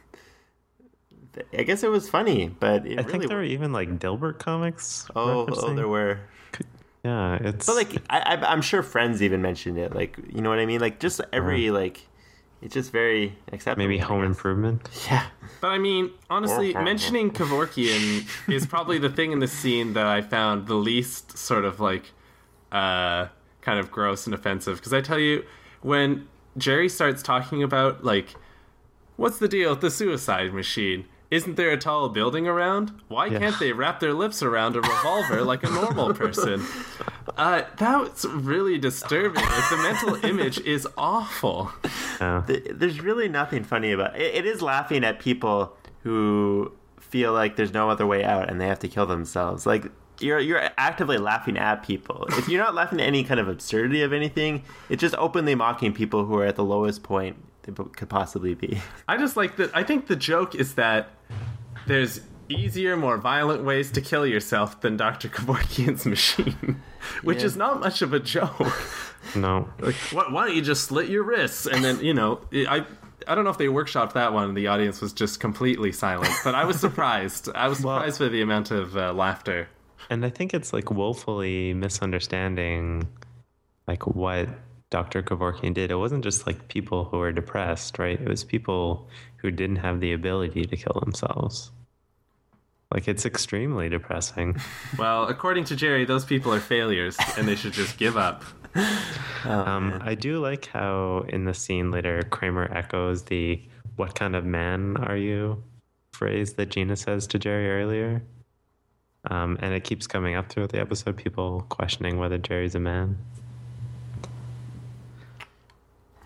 I guess it was funny. But I think there were even like Dilbert comics. Oh, referencing. there were. Yeah, it's. But like, I'm sure Friends even mentioned it. Like, you know what I mean? Like, just every like, it's just very acceptable. maybe I Home guess. Yeah. But I mean, honestly, mentioning Kevorkian is probably the thing in the scene that I found the least sort of like, kind of gross and offensive. Because I tell you, when Jerry starts talking about like, what's the deal with the suicide machine? Isn't there a tall building around? Why can't they wrap their lips around a revolver like a normal person? That's really disturbing. Like, the mental image is awful. There's really nothing funny about it. It is laughing at people who feel like there's no other way out and they have to kill themselves. Like, you're actively laughing at people. If you're not laughing at any kind of absurdity of anything, it's just openly mocking people who are at the lowest point they could possibly be. I just like that. I think the joke is that there's easier, more violent ways to kill yourself than Dr. Kevorkian's machine, which is not much of a joke. No. Like, why don't you just slit your wrists? And then, you know, I don't know if they workshopped that one and the audience was just completely silent, but I was surprised. I was surprised by the amount of laughter. And I think it's like woefully misunderstanding like what Dr. Kevorkian did. It wasn't just like people who were depressed, right? It was people who didn't have the ability to kill themselves. Like, it's extremely depressing. Well, according to Jerry, those people are failures and they should just give up. I do like how in the scene later, Kramer echoes the "what kind of man are you" phrase that Gina says to Jerry earlier. And it keeps coming up throughout the episode, people questioning whether Jerry's a man.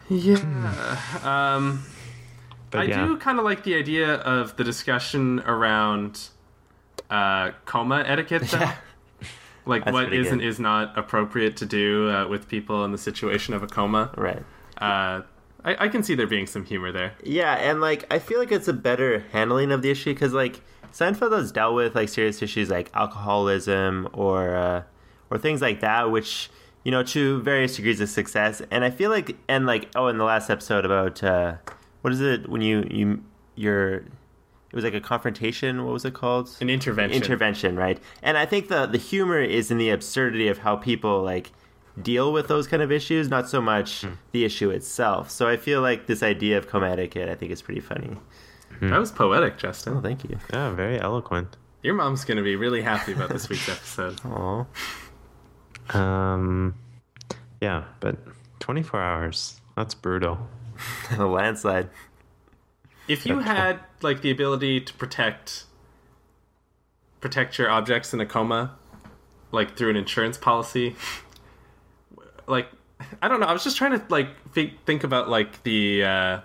Yeah. But I yeah, do kind of like the idea of the discussion around coma etiquette, though. Yeah. Like That's what pretty is and good. is not appropriate to do with people in the situation of a coma. Right. I can see there being some humor there. Yeah, and like I feel like it's a better handling of the issue because like Seinfeld has dealt with like serious issues like alcoholism or things like that, which to various degrees of success. And I feel like in the last episode about what is it when you're it was like a confrontation. What was it called? An intervention. Intervention, right? And I think the humor is in the absurdity of how people like deal with those kind of issues, not so much the issue itself. So I feel like this idea of coma etiquette, I think, is pretty funny. That was poetic, Justin. Oh, thank you. yeah, very eloquent. Your mom's going to be really happy about this week's episode. Aw. Yeah, but 24 hours. That's brutal. A landslide. If you had like the ability to protect your objects in a coma, like through an insurance policy, like I don't know. I was just trying to like think about like the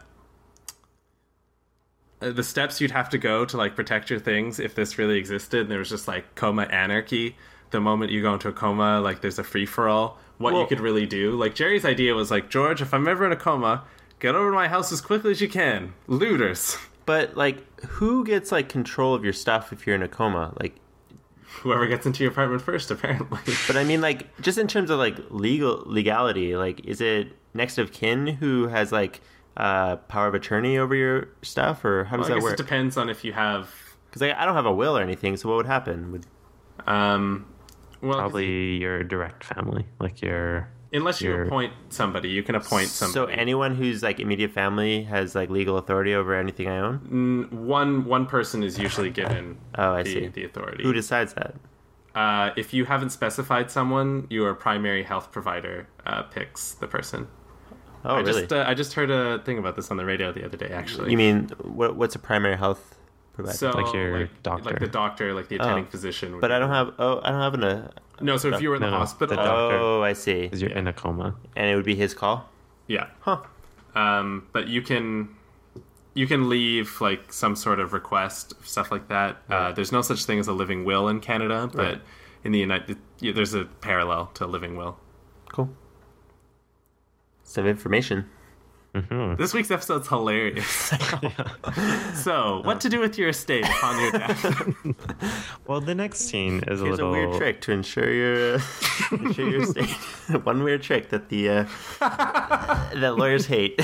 steps you'd have to go to like protect your things if this really existed. And there was just like coma anarchy. The moment you go into a coma, like there's a free for all. What you could really do. Like Jerry's idea was like, George, if I'm ever in a coma, get over to my house as quickly as you can. Looters. But like, who gets like control of your stuff if you're in a coma? Like, Whoever gets into your apartment first, apparently. but I mean, like, just in terms of like legality, like, is it next of kin who has like power of attorney over your stuff, or how does I that guess work? it depends on if you have. Because like, I don't have a will or anything, so what would happen? Well, Probably your direct family, like your. unless you your- appoint somebody, you can appoint So somebody. anyone who's like immediate family has like legal authority over anything I own. One person is usually given Oh, I the, see. the authority. Who decides that? If you haven't specified someone, your primary health provider picks the person. Oh, really? I just heard a thing about this on the radio the other day, actually. You mean what's a primary health provider? so Like your doctor. like the doctor, like the attending physician. Would But be- I don't have an. No, so if you were in the No, hospital, the doctor. Oh, I see. Because you're in a coma. And it would be his call. yeah. Huh. But you can leave like some sort of request, stuff like that. There's no such thing as a living will in Canada, but Right. in the there's a parallel to a living will. Cool. Some information. This week's episode's hilarious. So, what to do with your estate upon your death? Well, the next scene is a Here's little. a weird trick to ensure your estate. One weird trick that the that lawyers hate.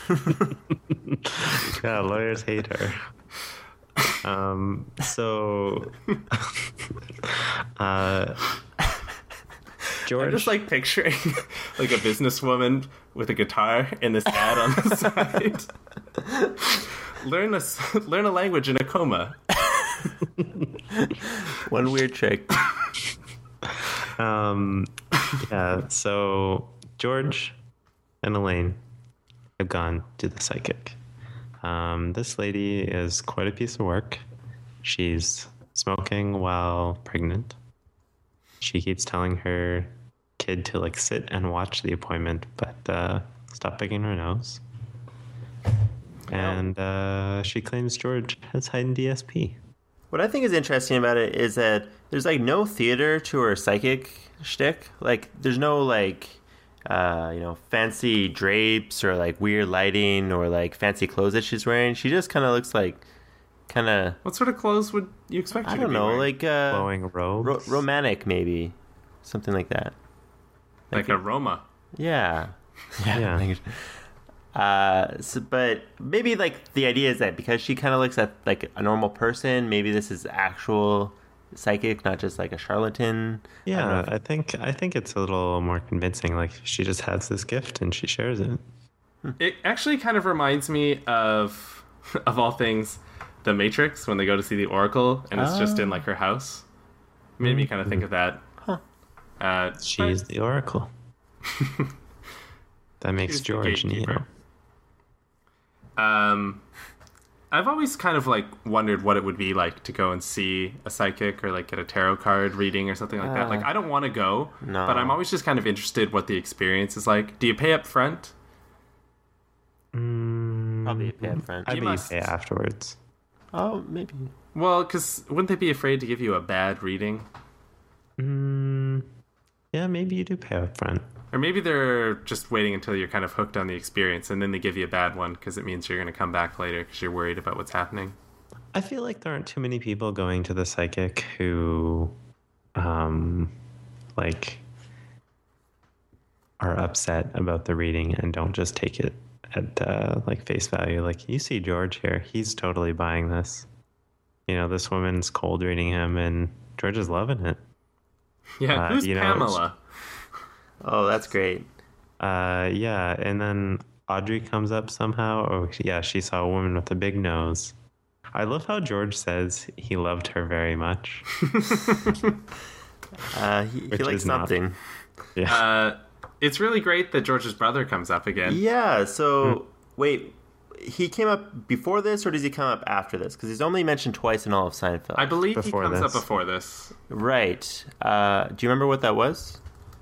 Yeah, lawyers hate her. So, George. I'm just like picturing like a businesswoman with a guitar in this ad on the side. Learn a language in a coma. One weird trick. Yeah, so George and Elaine have gone to the psychic. This lady is quite a piece of work. She's smoking while pregnant. She keeps telling her kid to like sit and watch the appointment, but stop picking her nose. And she claims George has heightened DSP. What I think is interesting about it is that there's like no theater to her psychic shtick. Like there's no like fancy drapes or like weird lighting or like fancy clothes that she's wearing. She just kind of looks like What sort of clothes would you expect? I you don't to be know, wearing? like Flowing robes. romantic maybe, something like that. like a Roma. Yeah. Yeah. But maybe like the idea is that because she kind of looks at like a normal person, maybe this is actual psychic, not just like a charlatan. Yeah, I think it's a little more convincing. Like she just has this gift and she shares it. It actually kind of reminds me of all things, The Matrix, when they go to see the Oracle and it's just in like her house. Made me kind of think of that. She's the Oracle. That makes She's the George gatekeeper. Neo. I've always kind of like wondered what it would be like to go and see a psychic or like get a tarot card reading or something like that. Like I don't want to go, No. but I'm always just kind of interested what the experience is like. Do you pay up front? Probably pay up front. I You bet must- you pay afterwards. Oh, maybe. Well, because wouldn't they be afraid to give you a bad reading? Yeah, maybe you do pay up front. Or maybe they're just waiting until you're kind of hooked on the experience, and then they give you a bad one because it means you're going to come back later because you're worried about what's happening. I feel like there aren't too many people going to the psychic who, like, are upset about the reading and don't just take it at like face value. Like, you see George here; he's totally buying this. You know, this woman's cold reading him, and George is loving it. Yeah, who's you know, Pamela? Oh, that's great. Yeah, and then Audrey comes up somehow. Oh, yeah, she saw a woman with a big nose. I love how George says he loved her very much. He Which likes is not- something. Yeah. It's really great that George's brother comes up again. Yeah, so, wait, he came up before this, or does he come up after this? Because he's only mentioned twice in all of Seinfeld. I believe Before he comes this. up before this. Right. Do you remember what that was?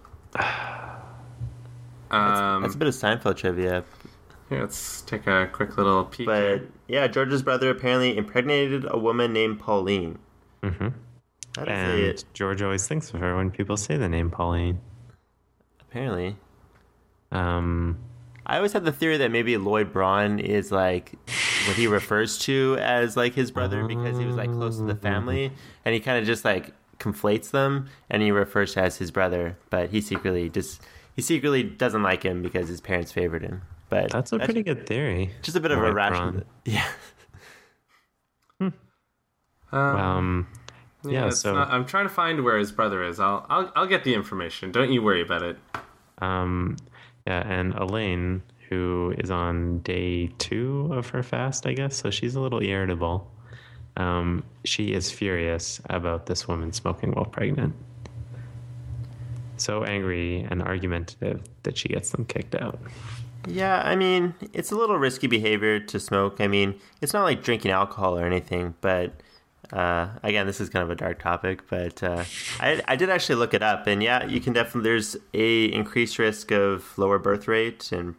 That's a bit of Seinfeld trivia. Here, let's take a quick little peek. But, yeah, George's brother apparently impregnated a woman named Pauline. Mm-hmm. How does And it... George always thinks of her when people say the name Pauline. Apparently. Um, I always had the theory that maybe Lloyd Braun is like what he refers to as like his brother because he was like close to the family, and he kind of just like conflates them, and he refers to as his brother, but he secretly doesn't like him because his parents favored him. But that's a pretty good theory. just a bit of a Lloyd rational. Braun. Yeah. Yeah, it's so not, I'm trying to find where his brother is. I'll get the information. Don't you worry about it. yeah, and Elaine, who is on day 2 of her fast, I guess, so she's a little irritable. She is furious about this woman smoking while pregnant. So angry and argumentative that she gets them kicked out. Yeah, I mean, it's a little risky behavior to smoke. I mean, it's not like drinking alcohol or anything, but again, this is kind of a dark topic, but I did actually look it up, and yeah, you can definitely, there's a increased risk of lower birth rate and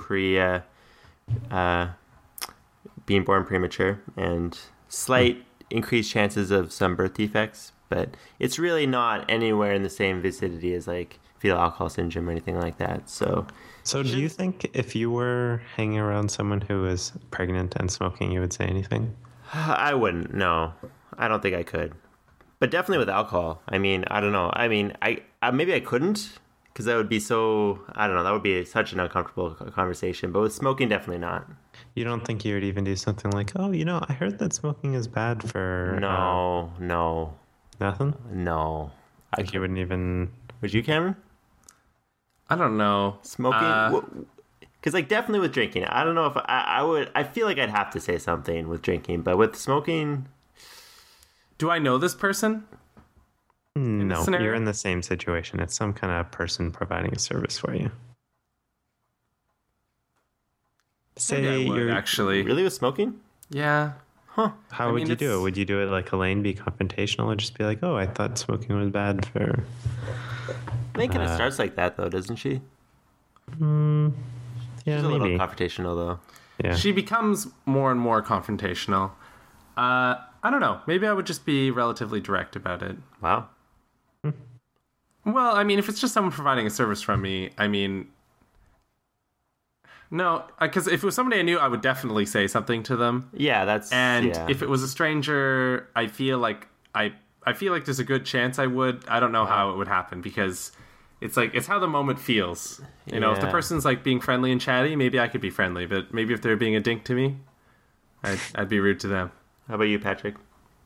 being born premature, and slight increased chances of some birth defects, but it's really not anywhere in the same vicinity as like fetal alcohol syndrome or anything like that. So do you think if you were hanging around someone who is pregnant and smoking, you would say anything? I wouldn't. No, I don't think I could. But definitely with alcohol. I mean, I don't know. I mean, I maybe I couldn't because that would be so. I don't know. That would be such an uncomfortable conversation. But with smoking, definitely not. You don't think you would even do something like, oh, you know, I heard that smoking is bad for... No, nothing? no. Like you wouldn't even... Would you, Cameron? I don't know. Smoking? Because, like, definitely with drinking. I don't know if I would... I feel like I'd have to say something with drinking. But with smoking... Do I know this person? No, scenario? you're in the same situation. It's some kind of person providing a service for you. Say Maybe I would, you're... actually. Really with smoking? Yeah. Huh. How I would mean, you do it? it's- Would you do it like Elaine, be confrontational, or just be like, oh, I thought smoking was bad for... I think it starts like that, though, doesn't she? Yeah, She's a little maybe. confrontational, though. Yeah. She becomes more and more confrontational. I don't know. Maybe I would just be relatively direct about it. Wow. Well, I mean, if it's just someone providing a service from me, I mean... No, because if it was somebody I knew, I would definitely say something to them. Yeah, that's... And yeah. if it was a stranger, I feel like there's a good chance I would. I don't know how it would happen because it's like it's how the moment feels. You know, if the Yeah. person's like being friendly and chatty, maybe I could be friendly, but maybe if they're being a dink to me, I'd be rude to them. How about you, Patrick?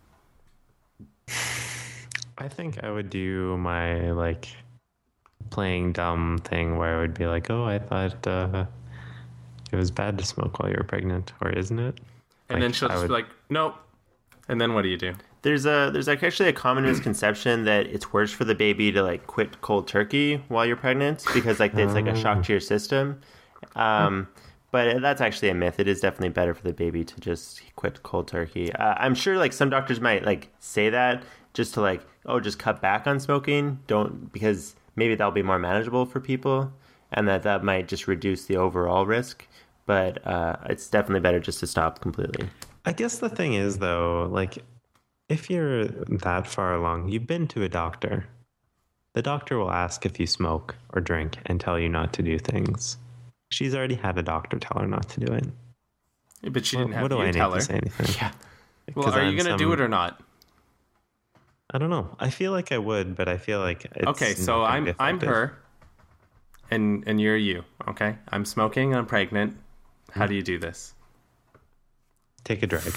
I think I would do my, like, playing dumb thing where I would be like, oh, I thought it was bad to smoke while you were pregnant, or isn't it? And then she'll just be like, nope. And then what do you do? There's like actually a common misconception that it's worse for the baby to like quit cold turkey while you're pregnant because like it's like a shock to your system. But that's actually a myth. It is definitely better for the baby to just quit cold turkey. I'm sure like some doctors might like say that just to like, oh, just cut back on smoking. Don't, because maybe that'll be more manageable for people and that might just reduce the overall risk. but it's definitely better just to stop completely. I guess the thing is, though, like, if you're that far along, you've been to a doctor. The doctor will ask if you smoke or drink and tell you not to do things. She's already had a doctor tell her not to do it. Yeah, but she didn't have What do you I tell need her. to say anything? Yeah. Well, 'Cause are you I'm going to do it or not? I don't know. I feel like I would, but I feel like it's Okay, so not gonna be I'm effective. her, and you're you. Okay, I'm smoking. I'm pregnant. How do you do this? Take a drag.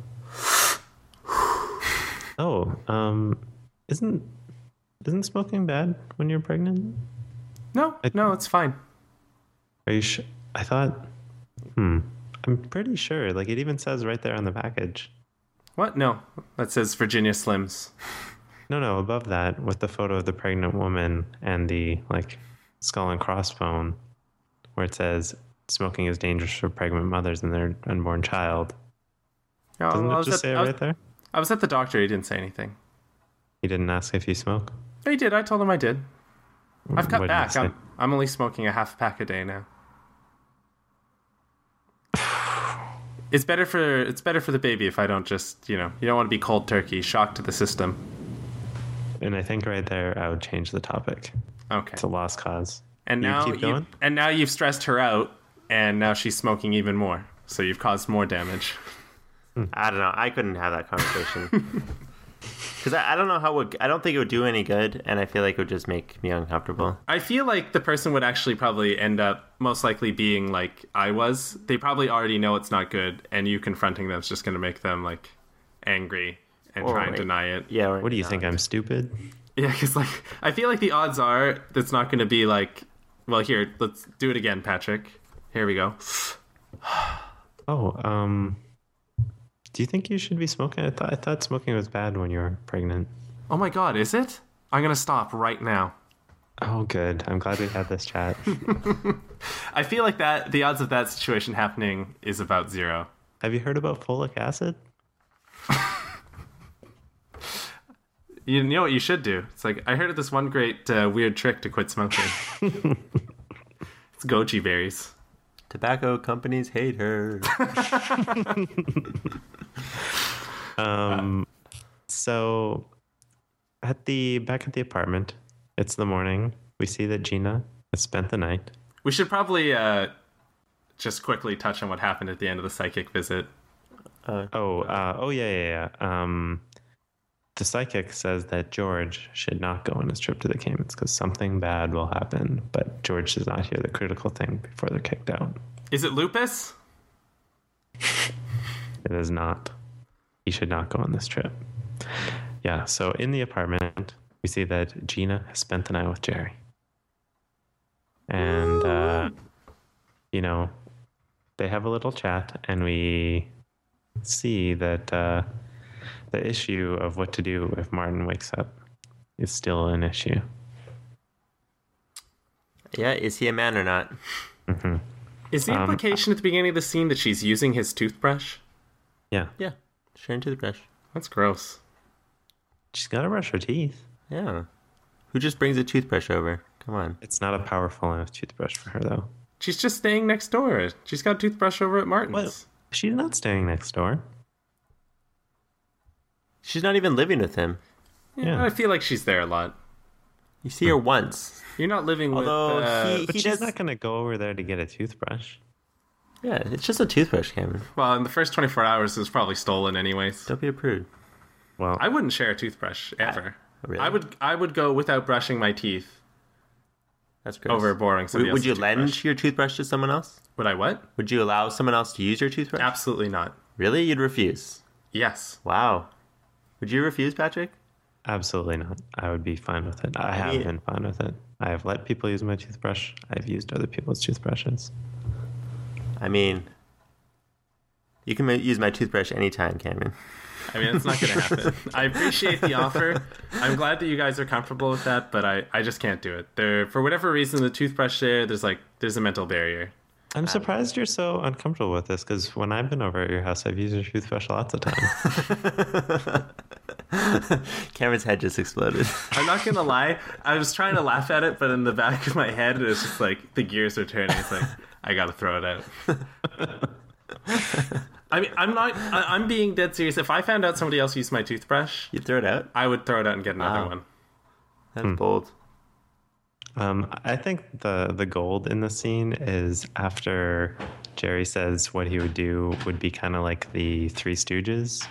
Oh, isn't smoking bad when you're pregnant? No, no, it's fine. Are you sure? I thought. I'm pretty sure. Like, it even says right there on the package. What? No, that says Virginia Slims. No, above that, with the photo of the pregnant woman and the like skull and crossbone, where it says smoking is dangerous for pregnant mothers and their unborn child. No, Doesn't I it was just say it right there? I was at the doctor. He didn't say anything. He didn't ask if you smoke. He did. I told him I did. I've cut What did he back. say? I'm only smoking a half pack a day now. It's better for the baby if I don't just, you don't want to be cold turkey, shock to the system. And I think right there, I would change the topic. Okay. It's a lost cause. And You now keep going? you've stressed her out, and now she's smoking even more. So you've caused more damage. I don't know. I couldn't have that conversation because I don't know I don't think it would do any good, and I feel like it would just make me uncomfortable. I feel like the person would actually probably end up most likely being like I was. They probably already know it's not good, and you confronting them is just going to make them like angry and Or, try and like, deny it. Yeah. What do you think? I'm stupid? Yeah, because like I feel like the odds are that's not going to be like, well, here, let's do it again, Patrick. Here we go. Oh, do you think you should be smoking? I thought smoking was bad when you were pregnant. Oh my God, is it? I'm going to stop right now. Oh, good. I'm glad we had this chat. I feel like that the odds of that situation happening is about 0. Have you heard about folic acid? You know what you should do? It's like, I heard of this one great weird trick to quit smoking. It's goji berries. Tobacco companies hate her. So back at the apartment, it's the morning. We see that Gina has spent the night. We should probably just quickly touch on what happened at the end of the psychic visit. Yeah. The psychic says that George should not go on his trip to the Caymans because something bad will happen, but George does not hear the critical thing before they're kicked out. Is it lupus? It is not. He should not go on this trip. Yeah, so in the apartment, we see that Gina has spent the night with Jerry. And, they have a little chat, and we see that the issue of what to do if Martin wakes up is still an issue. Yeah, is he a man or not? Mm-hmm. Is the implication at the beginning of the scene that she's using his toothbrush? Yeah. Yeah, sharing toothbrush. That's gross. She's got to brush her teeth. Yeah. Who just brings a toothbrush over? Come on. It's not a powerful enough toothbrush for her, though. She's just staying next door. She's got a toothbrush over at Martin's. What? She's not staying next door. She's not even living with him. Yeah, I feel like she's there a lot. You see her once. You're not living Although with... But she's not going to go over there to get a toothbrush. Yeah, it's just a toothbrush, Cameron. Well, in the first 24 hours, it was probably stolen anyways. Don't be a prude. Well, I wouldn't share a toothbrush, ever. Really? I would go without brushing my teeth That's gross. over borrowing somebody Would you else's lend toothbrush. your toothbrush to someone else? Would I what? Would you allow someone else to use your toothbrush? Absolutely not. Really? You'd refuse? Yes. Wow. Would you refuse, Patrick? absolutely not. I would be fine with it. I have been fine with it. I have let people use my toothbrush. I've used other people's toothbrushes. I mean, you can use my toothbrush anytime, Cameron. I mean, it's not going to happen. I appreciate the offer. I'm glad that you guys are comfortable with that, but I just can't do it. For whatever reason, the toothbrush there's a mental barrier. I'm surprised you're so uncomfortable with this because when I've been over at your house, I've used your toothbrush lots of times. Cameron's head just exploded. I'm not going to lie. I was trying to laugh at it, but in the back of my head, it's just like the gears are turning. It's like, I gotta throw it out. I mean, I'm being dead serious. If I found out somebody else used my toothbrush, You throw it out? I would throw it out and get another one. That's bold. I think the gold in the scene is after Jerry says what he would do would be kind of like the Three Stooges.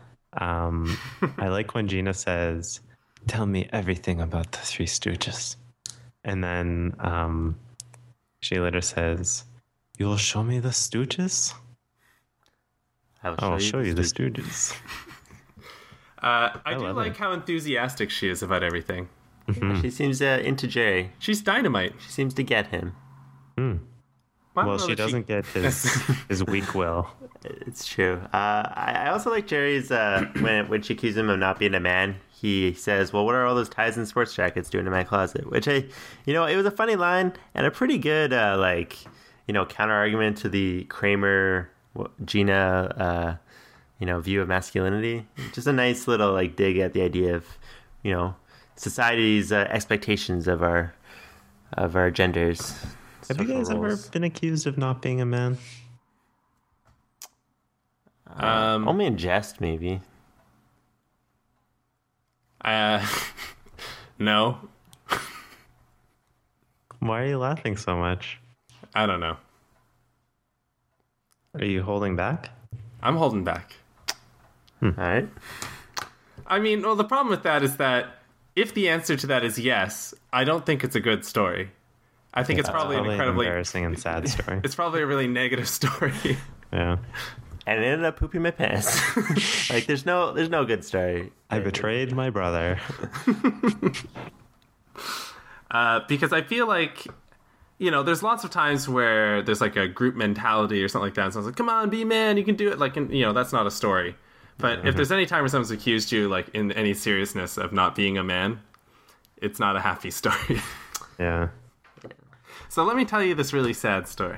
I like when Gina says, "Tell me everything about the Three Stooges," and then she later says, "You'll show me the Stooges." I'll show you the Stooges. I do love like it. how enthusiastic she is about everything. She seems into Jerry. She's dynamite. She seems to get him. I don't Well, know she that doesn't get his weak will. It's true. I also like Jerry's when she accuses him of not being a man. He says, "Well, what are all those ties and sports jackets doing in my closet?" Which it was a funny line and a pretty good counter argument to the Kramer Gina view of masculinity. Just a nice little dig at the idea of society's expectations of our genders. Have you guys ever been accused of not being a man? Only in jest, maybe. No, Why are you laughing so much? I don't know. Are you holding back? I'm holding back. All right. I mean, well, the problem with that is that if the answer to that is yes, I don't think it's a good story. I think it's probably an incredibly embarrassing and sad story. It's probably a really negative story. Yeah. And it ended up pooping my pants. There's no good story. I betrayed my brother. Because I feel like, there's lots of times where there's like a group mentality or something like that. And someone's like, "Come on, be a man, you can do it." That's not a story. But if there's any time where someone's accused you, in any seriousness, of not being a man, it's not a happy story. Yeah. So let me tell you this really sad story.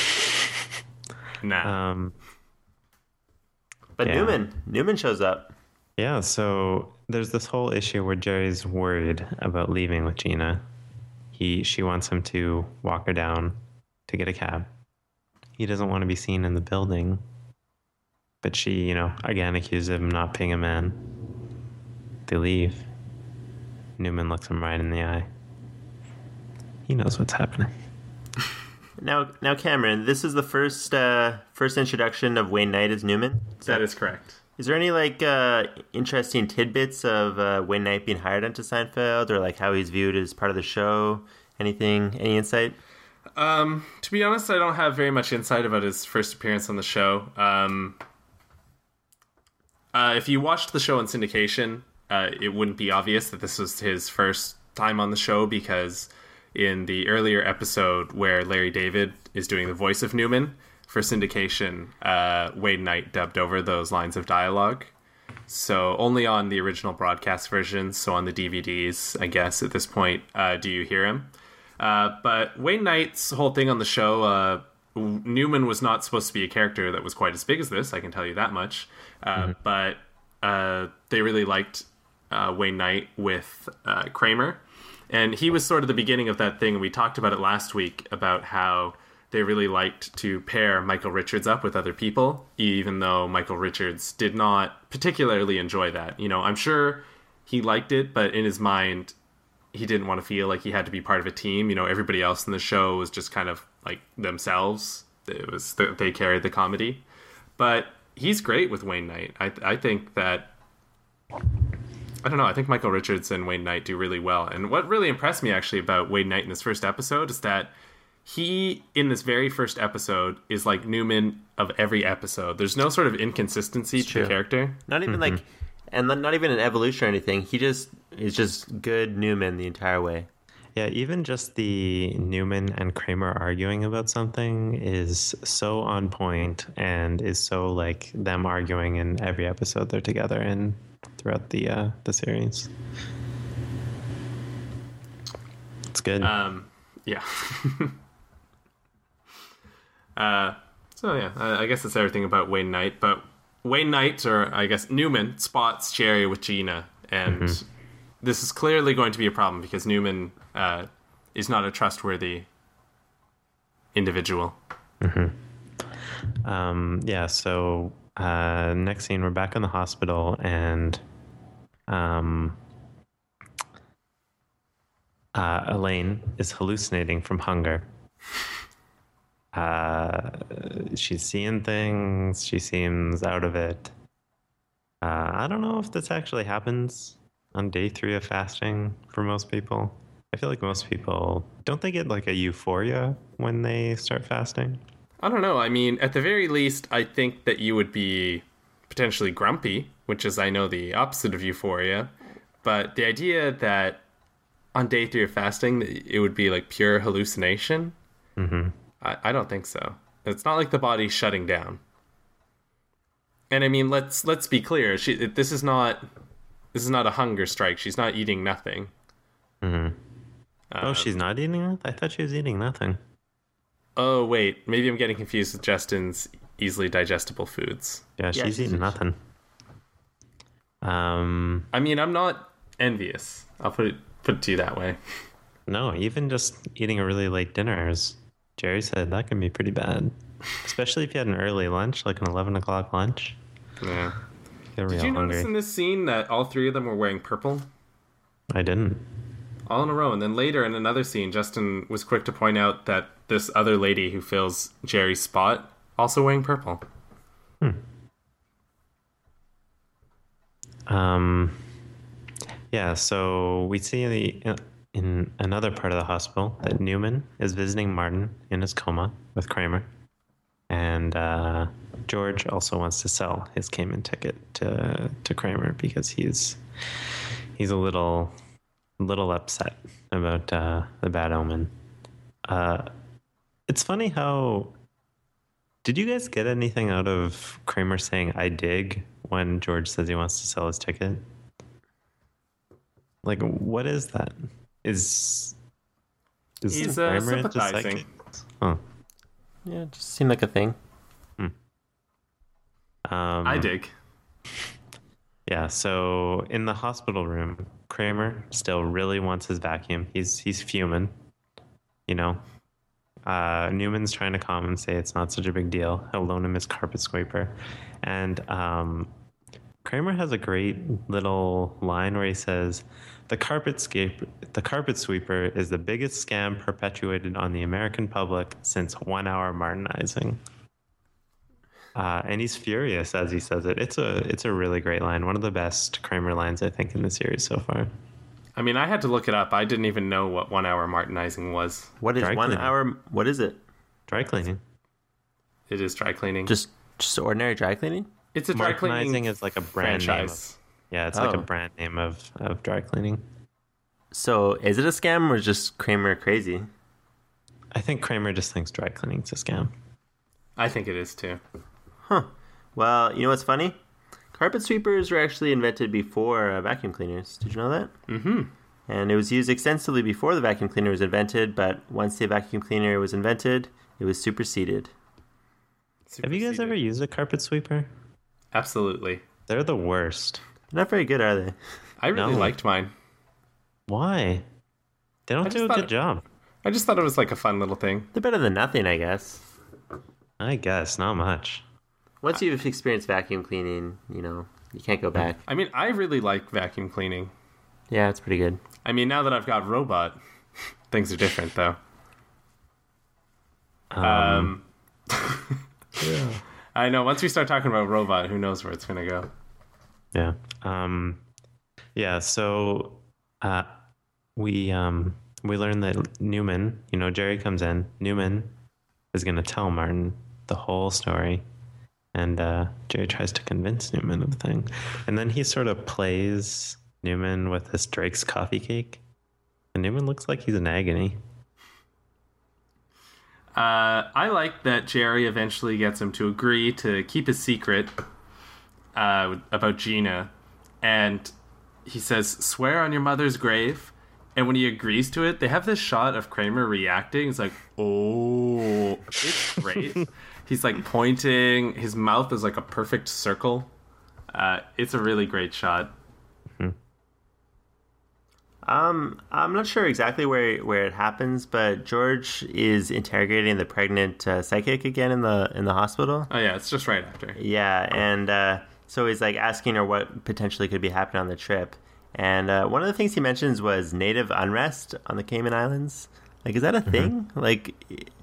Nah. But Yeah. Newman shows up. Yeah, so there's this whole issue where Jerry's worried about leaving with Gina. She wants him to walk her down to get a cab. He doesn't want to be seen in the building. But she, again accuses him of not being a man. They leave. Newman looks him right in the eye. He knows what's happening. Now, Cameron, this is the first introduction of Wayne Knight as Newman. That is correct. Is there any interesting tidbits of Wayne Knight being hired onto Seinfeld, or how he's viewed as part of the show? Anything? Any insight? To be honest, I don't have very much insight about his first appearance on the show. If you watched the show in syndication, it wouldn't be obvious that this was his first time on the show, because in the earlier episode where Larry David is doing the voice of Newman for syndication, Wayne Knight dubbed over those lines of dialogue. So only on the original broadcast version, so on the DVDs, I guess, at this point, do you hear him. But Wayne Knight's whole thing on the show, Newman was not supposed to be a character that was quite as big as this, I can tell you that much. But they really liked Wayne Knight with Kramer. And he was sort of the beginning of that thing. And we talked about it last week about how they really liked to pair Michael Richards up with other people, even though Michael Richards did not particularly enjoy that. I'm sure he liked it, but in his mind, he didn't want to feel like he had to be part of a team. Everybody else in the show was just kind of like themselves. They carried the comedy. But he's great with Wayne Knight. I think that... I don't know. I think Michael Richards and Wayne Knight do really well. And what really impressed me, actually, about Wayne Knight in this first episode is that he, in this very first episode, is like Newman of every episode. There's no sort of inconsistency to the character. Not even and not even an evolution or anything. He just is just good Newman the entire way. Yeah, even just the Newman and Kramer arguing about something is so on point and is so like them arguing in every episode they're together in throughout the series. It's good. Yeah. I guess that's everything about Wayne Knight. But Wayne Knight, or I guess Newman, spots Jerry with Gina, and this is clearly going to be a problem because Newman is not a trustworthy individual. Yeah, so next scene, we're back in the hospital, and Elaine is hallucinating from hunger. She's seeing things. She seems out of it. I don't know if this actually happens on day 3 of fasting for most people. I feel like most people, don't they get like a euphoria when they start fasting? I don't know. I mean, at the very least, I think that you would be potentially grumpy, which is, I know, the opposite of euphoria. But the idea that on day 3 of fasting, it would be like pure hallucination, I don't think so. It's not like the body's shutting down. And I mean, let's be clear. This is not a hunger strike. She's not eating nothing. Oh, she's not eating it? I thought she was eating nothing. Oh, wait. Maybe I'm getting confused with Justin's easily digestible foods. Yeah, she's eating nothing. I mean, I'm not envious. I'll put it to you that way. No, even just eating a really late dinner, as Jerry said, that can be pretty bad. Especially if you had an early lunch, like an 11 o'clock lunch. Yeah. Get Did real you hungry. notice in this scene that all 3 of them were wearing purple? I didn't. All in a row. And then later in another scene, Justin was quick to point out that this other lady who fills Jerry's spot also wearing purple. Yeah, so we see in another part of the hospital that Newman is visiting Martin in his coma with Kramer. And George also wants to sell his Cayman ticket to Kramer because he's a little upset about the bad omen. It's funny how... Did you guys get anything out of Kramer saying "I dig" when George says he wants to sell his ticket? Like, what is that? Is He's Kramer just sympathizing. like... Oh. Yeah, it just seemed like a thing. I dig. Yeah, so in the hospital room, Kramer still really wants his vacuum. He's fuming, you know. Newman's trying to calm him, say it's not such a big deal. He'll loan him his carpet sweeper. And Kramer has a great little line where he says, the carpet sweeper is the biggest scam perpetuated on the American public since 1 hour Martinizing. And he's furious as he says it. It's a really great line. One of the best Kramer lines, I think, in the series so far. I mean, I had to look it up. I didn't even know what 1 hour Martinizing was. What is Dry 1 cleaning. hour? What is it? Dry cleaning. It is dry cleaning. Just ordinary dry cleaning? It's a dry cleaning Martinizing is like a brand franchise. name. It's like a Oh. brand name of dry cleaning. So is it a scam or just Kramer crazy? I think Kramer just thinks dry cleaning's a scam. I think it is too. Well, you know what's funny? Carpet sweepers were actually invented before vacuum cleaners. Did you know that? Mm-hmm. And it was used extensively before the vacuum cleaner was invented, but once the vacuum cleaner was invented, it was superseded. Have you guys ever used a carpet sweeper? Absolutely. They're the worst. They're not very good, are they? I really No. liked mine. Why? They don't just do a thought- good job. I just thought it was like a fun little thing. They're better than nothing, I guess. I guess, not much. Once you've experienced vacuum cleaning, you can't go back. I mean, I really like vacuum cleaning. Yeah, it's pretty good. I mean, now that I've got robot, things are different though. I know. Once we start talking about robot, who knows where it's gonna go? Yeah. Yeah. So, we learn that Newman, Jerry comes in. Newman is going to tell Martin the whole story, and Jerry tries to convince Newman of the thing, and then he sort of plays Newman with this Drake's coffee cake, and Newman looks like he's in agony. I like that Jerry eventually gets him to agree to keep his secret about Gina, and he says, "Swear on your mother's grave." And when he agrees to it, they have this shot of Kramer reacting. It's like, oh, it's great. He's like pointing. His mouth is like a perfect circle. It's a really great shot. I'm not sure exactly where it happens, but George is interrogating the pregnant psychic again in the hospital. Oh yeah, it's just right after. Yeah, and so he's like asking her what potentially could be happening on the trip. And one of the things he mentions was native unrest on the Cayman Islands. Like, is that a thing? Like,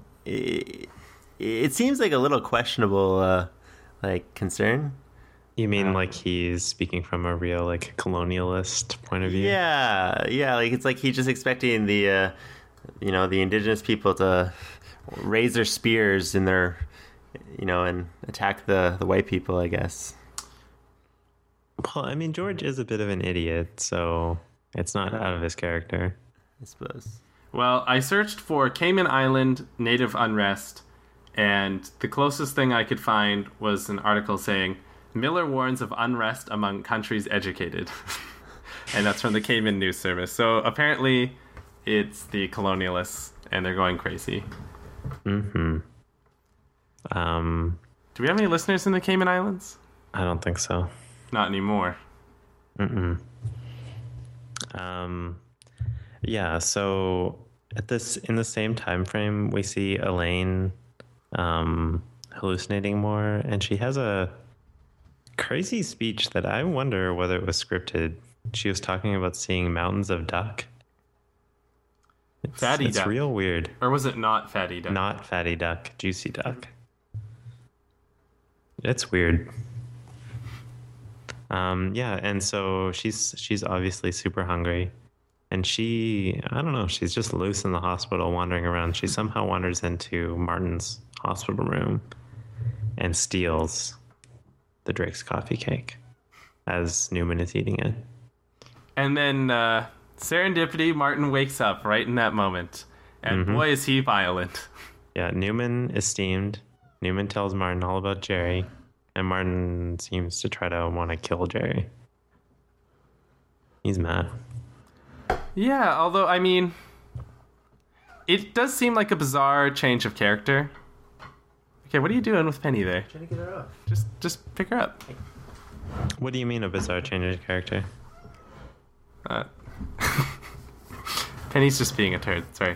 it seems like a little questionable, like, concern. You mean like he's speaking from a real like colonialist point of view? Yeah. Like it's like he's just expecting the, the indigenous people to raise their spears in their, and attack the white people, I guess. Well, I mean, George is a bit of an idiot, so it's not out of his character, I suppose. Well, I searched for Cayman Island native unrest, and the closest thing I could find was an article saying, Miller warns of unrest among countries educated. And that's from the Cayman News Service. So apparently it's the colonialists, and they're going crazy. Mm-hmm. Do we have any listeners in the Cayman Islands? I don't think so. Not anymore. Mm-mm. Yeah, so in the same time frame, we see Elaine hallucinating more, and she has a crazy speech that I wonder whether it was scripted. She was talking about seeing mountains of duck. Fatty duck. It's real weird. Or was it not fatty duck? Not fatty duck, juicy duck. It's weird. Yeah, and so she's obviously super hungry. And I don't know, she's just loose in the hospital wandering around. She somehow wanders into Martin's hospital room and steals the Drake's coffee cake as Newman is eating it. And then serendipity, Martin wakes up right in that moment. And boy, is he violent. Yeah, Newman is steamed. Newman tells Martin all about Jerry. And Martin seems to try to want to kill Jerry. He's mad. Yeah, although, I mean, it does seem like a bizarre change of character. Okay, what are you doing with Penny there? Trying to get her off. Just pick her up. What do you mean a bizarre change of character? Penny's just being a turd, sorry.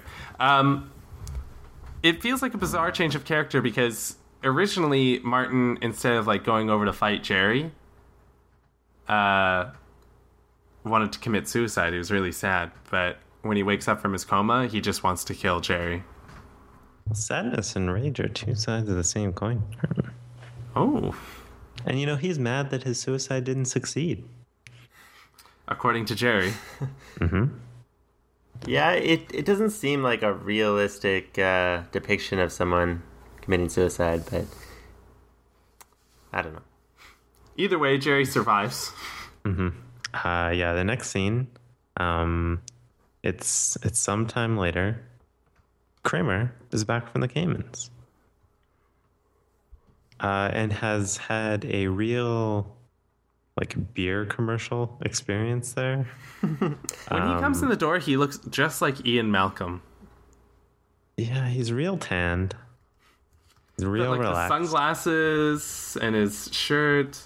It feels like a bizarre change of character because originally Martin, instead of like going over to fight Jerry, wanted to commit suicide. He was really sad, but when he wakes up from his coma, he just wants to kill Jerry. Sadness and rage are two sides of the same coin. Oh. And he's mad that his suicide didn't succeed. According to Jerry. Yeah, it doesn't seem like a realistic depiction of someone committing suicide, but I don't know. Either way, Jerry survives. Yeah, the next scene, it's sometime later. Kramer is back from the Caymans. And has had a real beer commercial experience there. When he comes in the door, he looks just like Ian Malcolm. Yeah, he's real tanned. He's real but, relaxed. The sunglasses and his shirt.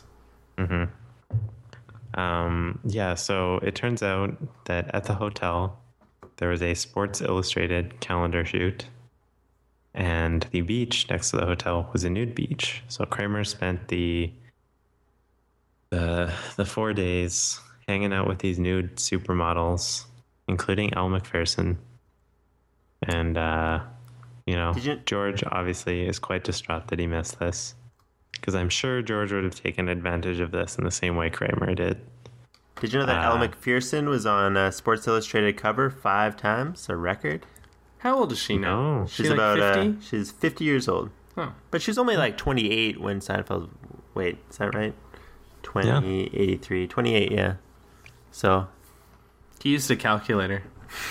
Yeah, so it turns out that at the hotel there was a Sports Illustrated calendar shoot, and the beach next to the hotel was a nude beach. So Kramer spent the 4 days hanging out with these nude supermodels, including Elle Macpherson. And George obviously is quite distraught that he missed this, because I'm sure George would have taken advantage of this in the same way Kramer did. Did you know that Elle Macpherson was on Sports Illustrated cover 5 times, a record? How old is she now? No. She's like about 50? She's 50 years old. Huh. But she's only like 28 when Seinfeld. Wait, is that right? 83, 28, yeah. So He used a calculator.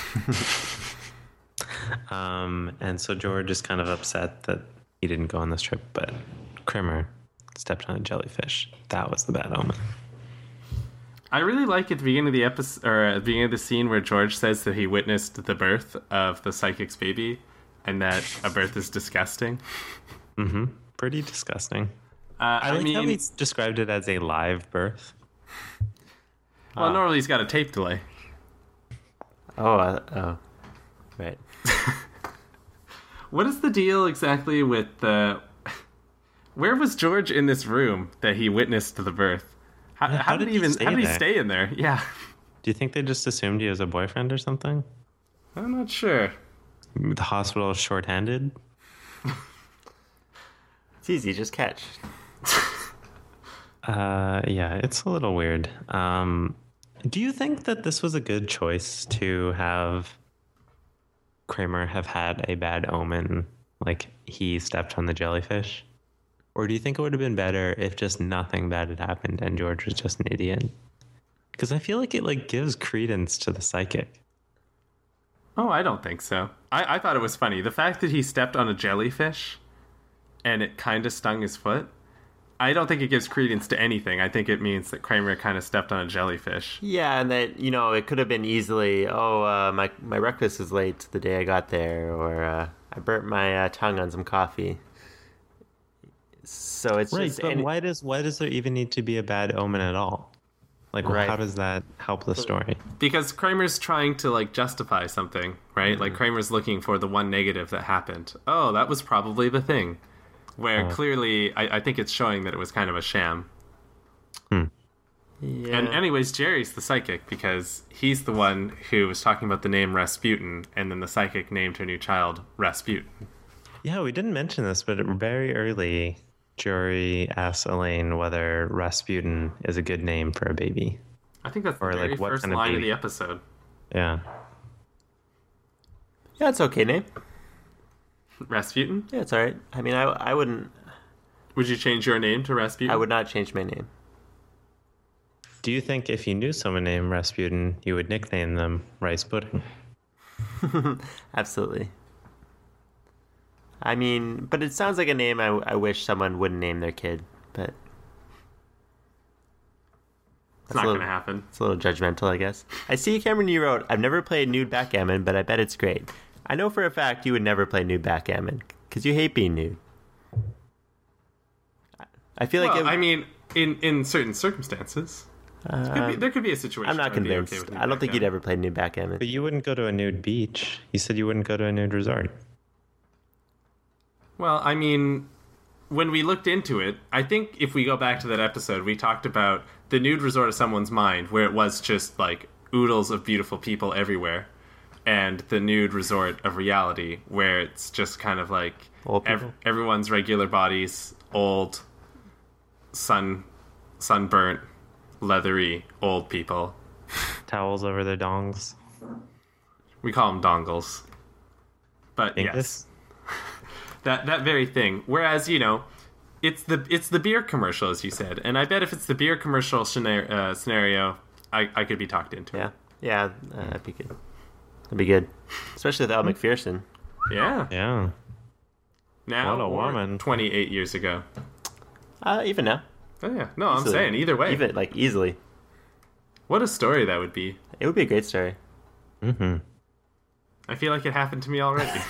And so George is kind of upset that he didn't go on this trip, but Kramer stepped on a jellyfish. That was the bad omen. I really like at the beginning of the episode, or at the beginning of the scene where George says that he witnessed the birth of the psychic's baby, and that a birth is disgusting. Pretty disgusting. I like mean, how he's described it as a live birth. well, normally he's got a tape delay. Oh, right. What is the deal exactly with the... Where was George in this room that he witnessed the birth? How did he stay in there? Yeah. Do you think they just assumed he was a boyfriend or something? I'm not sure. The hospital is shorthanded? It's easy, just catch. Yeah, it's a little weird. Do you think that this was a good choice to have Kramer have had a bad omen, like he stepped on the jellyfish? Or do you think it would have been better if just nothing bad had happened and George was just an idiot? Because I feel like it like gives credence to the psychic. Oh, I don't think so. I thought it was funny. The fact that he stepped on a jellyfish and it kind of stung his foot, I don't think it gives credence to anything. I think it means that Kramer kind of stepped on a jellyfish. Yeah, and that, it could have been easily, my breakfast was late the day I got there, or I burnt my tongue on some coffee. So it's right, just... but why does there even need to be a bad omen at all? Like, right. How does that help the story? Because Kramer's trying to, like, justify something, right? Like, Kramer's looking for the one negative that happened. Oh, that was probably the thing. Where clearly, I think it's showing that it was kind of a sham. Yeah. And anyways, Jerry's the psychic, because he's the one who was talking about the name Rasputin, and then the psychic named her new child Rasputin. Yeah, we didn't mention this, but very early... Jory asks Elaine whether Rasputin is a good name for a baby. I think that's the or very like what first kind of line of baby. the episode. Yeah. Yeah, it's okay name. Rasputin? Yeah, it's all right. I mean, I wouldn't... Would you change your name to Rasputin? I would not change my name. Do you think if you knew someone named Rasputin, you would nickname them Rice Pudding? Absolutely. I mean, but it sounds like a name I wish someone wouldn't name their kid, but... It's not going to happen. It's a little judgmental, I guess. I see, Cameron, you wrote, I've never played nude backgammon, but I bet it's great. I know for a fact you would never play nude backgammon, because you hate being nude. I feel like... I mean, in certain circumstances. There could be a situation. I'm not convinced. Okay with I don't think you'd ever play nude backgammon. But you wouldn't go to a nude beach. You said you wouldn't go to a nude resort. Well, I mean, when we looked into it, I think if we go back to that episode, we talked about the nude resort of someone's mind, where it was just like oodles of beautiful people everywhere, and the nude resort of reality, where it's just kind of like everyone's regular bodies, old, sunburnt, leathery, old people. Towels over their dongs. We call them dongles. But English? Yes. That very thing. Whereas, it's the beer commercial, as you said, and I bet if it's the beer commercial scenario, I could be talked into it. Yeah, that'd be good. That'd be good, especially with Al McPherson. Yeah. Yeah. Now, What a or woman. 28 years ago. Even now, Oh yeah. No, I'm Easily. saying either way. even like easily, What a story that would be. it would be a great story. Mm-hmm. I feel like it happened to me already.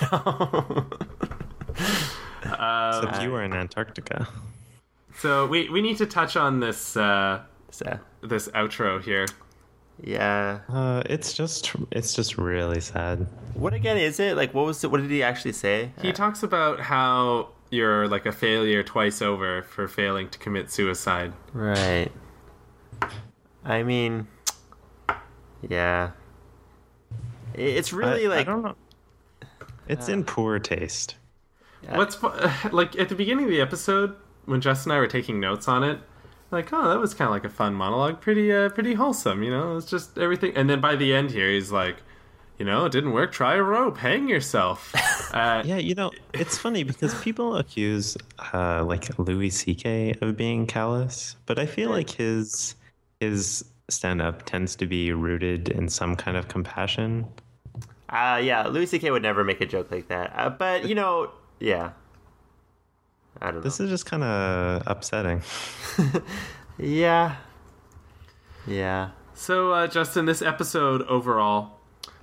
Except you were in Antarctica. So we need to touch on this So, this outro here. yeah. It's just really sad. What again is it? Like, what did he actually say? He talks about how you're like a failure twice over for failing to commit suicide. Right. I mean, yeah. It's really I like... don't know. It's in poor taste. What's like at the beginning of the episode when Jess and I were taking notes on it, like, oh, that was kind of like a fun monologue, pretty wholesome, It's just everything. And then by the end here, he's like, it didn't work. Try a rope. Hang yourself. Yeah, it's funny because people accuse like Louis C.K. of being callous, but I feel like his stand-up tends to be rooted in some kind of compassion. Yeah, Louis C.K. would never make a joke like that. But, yeah. I don't know. This is just kind of upsetting. Yeah. Yeah. So, Justin, this episode overall,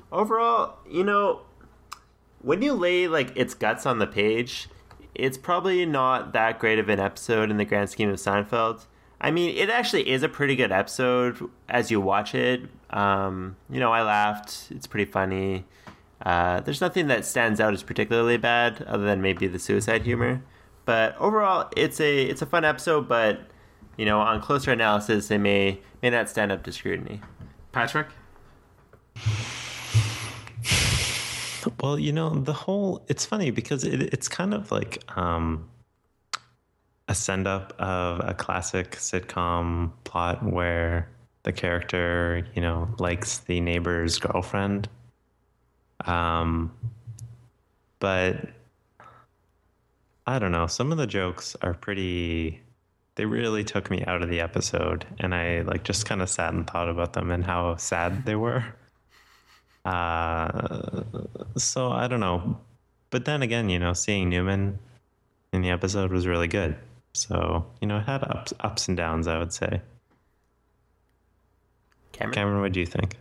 when you lay, like, its guts on the page, it's probably not that great of an episode in the grand scheme of Seinfeld. I mean, it actually is a pretty good episode as you watch it. I laughed. It's pretty funny. There's nothing that stands out as particularly bad, other than maybe the suicide humor. But overall, it's a fun episode. But on closer analysis, it may not stand up to scrutiny. Patrick? Well, it's funny because it's kind of like a send-up of a classic sitcom plot where the character, likes the neighbor's girlfriend. But I don't know. Some of the jokes are they really took me out of the episode, and I just kind of sat and thought about them and how sad they were. So I don't know. But then again, seeing Newman in the episode was really good. So, it had ups and downs, I would say. Cameron, what do you think?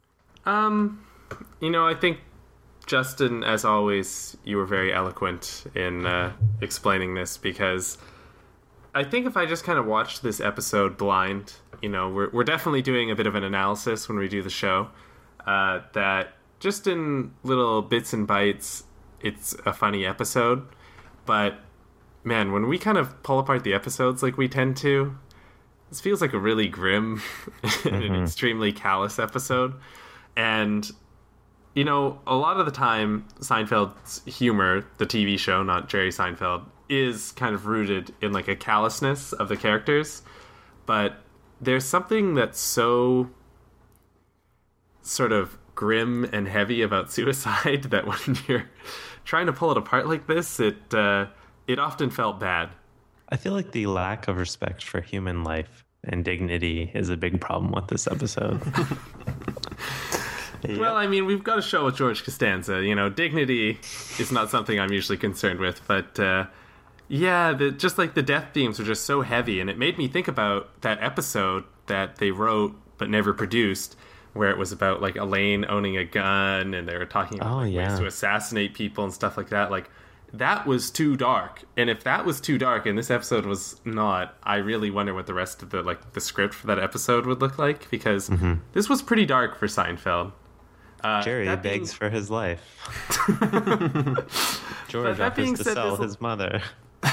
I think, Justin, as always, you were very eloquent in explaining this, because I think if I just kind of watched this episode blind, we're definitely doing a bit of an analysis when we do the show, that just in little bits and bytes, it's a funny episode. But, man, when we kind of pull apart the episodes like we tend to, this feels like a really grim and an extremely callous episode. And, a lot of the time, Seinfeld's humor, the TV show, not Jerry Seinfeld, is kind of rooted in a callousness of the characters. But there's something that's so sort of grim and heavy about suicide that when you're trying to pull it apart like this, it often felt bad. I feel like the lack of respect for human life and dignity is a big problem with this episode. Yeah. Well, I mean, we've got a show with George Costanza. Dignity is not something I'm usually concerned with. But, just the death themes are just so heavy. And it made me think about that episode that they wrote but never produced, where it was about, Elaine owning a gun, and they were talking about ways to assassinate people and stuff like that. That was too dark. And if that was too dark and this episode was not, I really wonder what the rest of the script for that episode would look like, because this was pretty dark for Seinfeld. Jerry begs for his life. George offers to sell his mother.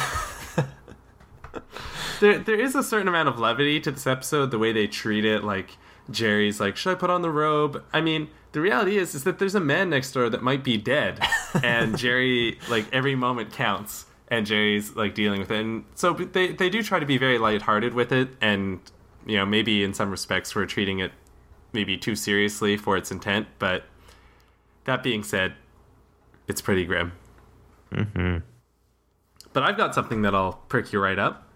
There is a certain amount of levity to this episode, the way they treat it. Jerry's should I put on the robe? I mean, the reality is that there's a man next door that might be dead, and Jerry, every moment counts, and Jerry's dealing with it. And so they do try to be very lighthearted with it, and maybe in some respects we're treating it maybe too seriously for its intent. But that being said, it's pretty grim. But I've got something that'll perk you right up.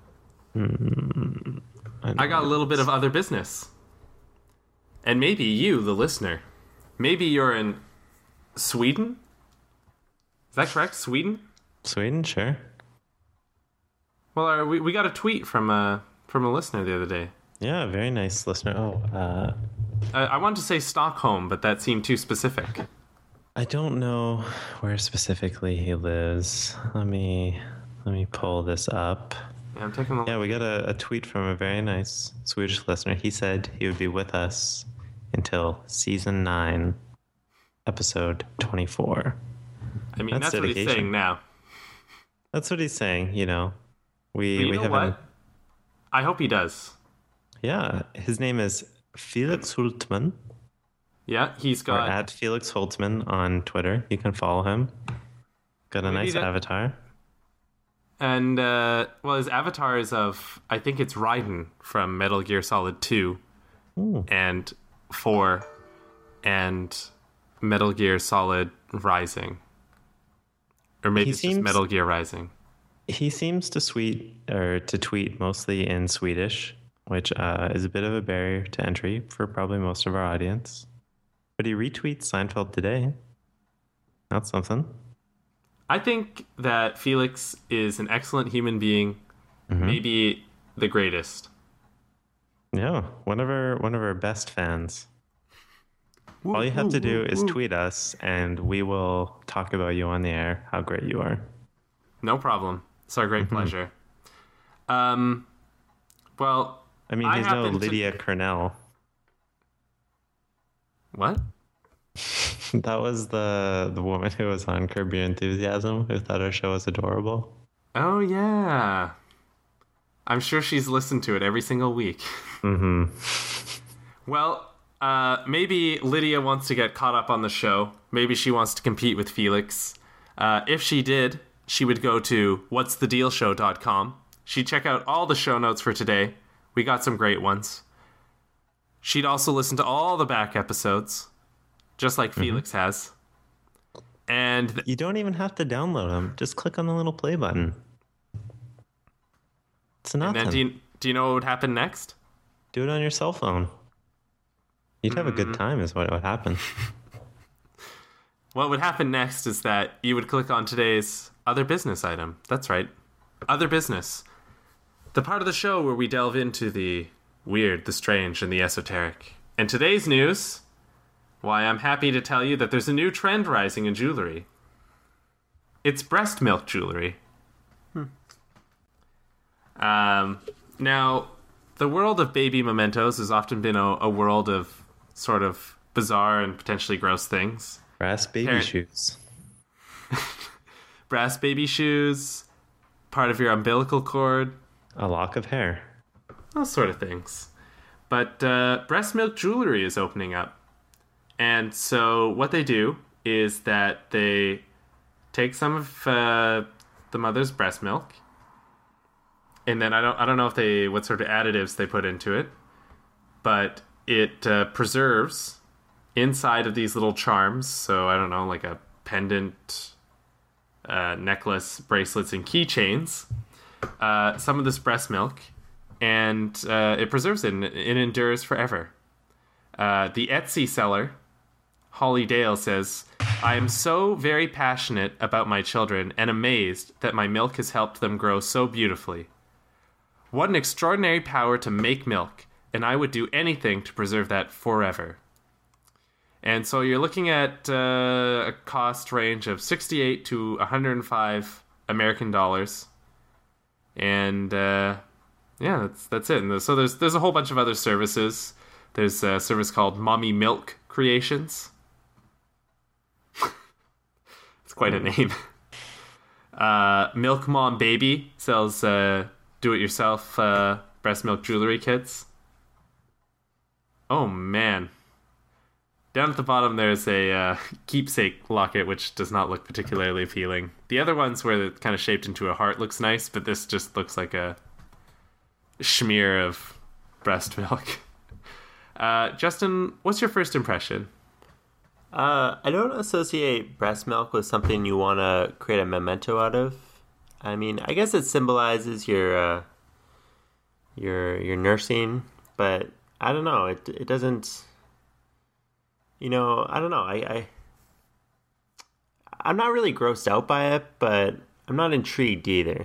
I got a little bit of other business. And maybe you, the listener, maybe you're in Sweden? Is that correct? Sweden? Sweden, sure. Well, we got a tweet from a listener the other day. Yeah, very nice listener. I wanted to say Stockholm, but that seemed too specific. I don't know where specifically he lives. Let me pull this up. Yeah, I'm taking a look. Yeah, we got a tweet from a very nice Swedish listener. He said he would be with us until season 9, episode 24. I mean, that's what he's saying now. That's what he's saying, We know what? I hope he does. Yeah, his name is Felix Hultman. Yeah, he's got... Or at Felix Hultman on Twitter. You can follow him. Got a nice avatar. And, his avatar is of, I think it's Raiden from Metal Gear Solid 2. Ooh. And 4. And Metal Gear Solid Rising. Or maybe it's just Metal Gear Rising. He seems to tweet mostly in Swedish, which is a bit of a barrier to entry for probably most of our audience. But he retweets Seinfeld today. That's something. I think that Felix is an excellent human being, maybe the greatest. Yeah, one of our best fans. All you have to do is tweet us, and we will talk about you on the air, how great you are. No problem. It's our great pleasure. Well, I mean, he's no Lydia Cornell. What? That was the woman who was on Curb Your Enthusiasm who thought our show was adorable. Oh, yeah. I'm sure she's listened to it every single week. Mm-hmm. Well, maybe Lydia wants to get caught up on the show. Maybe she wants to compete with Felix. If she did, she would go to whatsthedealshow.com. She'd check out all the show notes for today. We got some great ones. She'd also listen to all the back episodes, just like Felix has. And you don't even have to download them. Just click on the little play button. It's nothing. And then do you know what would happen next? Do it on your cell phone. You'd have a good time is what would happen. What would happen next is that you would click on today's other business item. That's right. Other business. The part of the show where we delve into the weird, the strange, and the esoteric. And today's news, why, I'm happy to tell you that there's a new trend rising in jewelry. It's breast milk jewelry. Now, the world of baby mementos has often been a world of sort of bizarre and potentially gross things. Brass baby shoes. Brass baby shoes, part of your umbilical cord. A lock of hair. Those sort of things. But breast milk jewelry is opening up. And so what they do is that they take some of the mother's breast milk, and then I don't know what sort of additives they put into it, but it preserves inside of these little charms. So I don't know, like a pendant, necklace, bracelets, and keychains. Some of this breast milk, and it preserves it, and it endures forever. The Etsy seller, Holly Dale, says, "I am so very passionate about my children and amazed that my milk has helped them grow so beautifully. What an extraordinary power to make milk, and I would do anything to preserve that forever." And so you're looking at a cost range of 68 to 105 American dollars. And yeah, that's it. And so there's a whole bunch of other services. There's a service called Mommy Milk Creations. It's quite a name. Milk Mom Baby sells do-it-yourself breast milk jewelry kits. Oh, man. Down at the bottom, there's a keepsake locket, which does not look particularly appealing. The other ones where it's kind of shaped into a heart looks nice, but this just looks like a smear of breast milk. Justin, what's your first impression? I don't associate breast milk with something you want to create a memento out of. I mean, I guess it symbolizes your nursing, but I don't know. It doesn't. You know, I don't know. I'm not really grossed out by it, but I'm not intrigued either.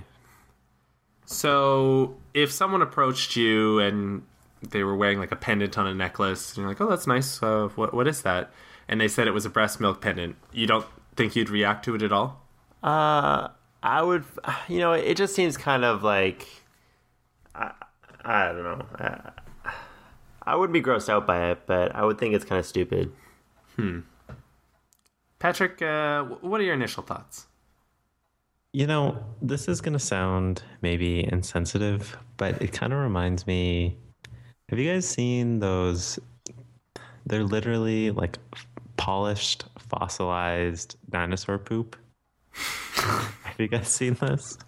So, if someone approached you and they were wearing like a pendant on a necklace, and you're like, "Oh, that's nice. What is that?" And they said it was a breast milk pendant, you don't think you'd react to it at all? I would. You know, it just seems kind of like I don't know. I wouldn't be grossed out by it, but I would think it's kind of stupid. Patrick, what are your initial thoughts? You know, this is going to sound maybe insensitive, but it kind of reminds me. Have you guys seen those? They're literally like polished, fossilized dinosaur poop. Have you guys seen this?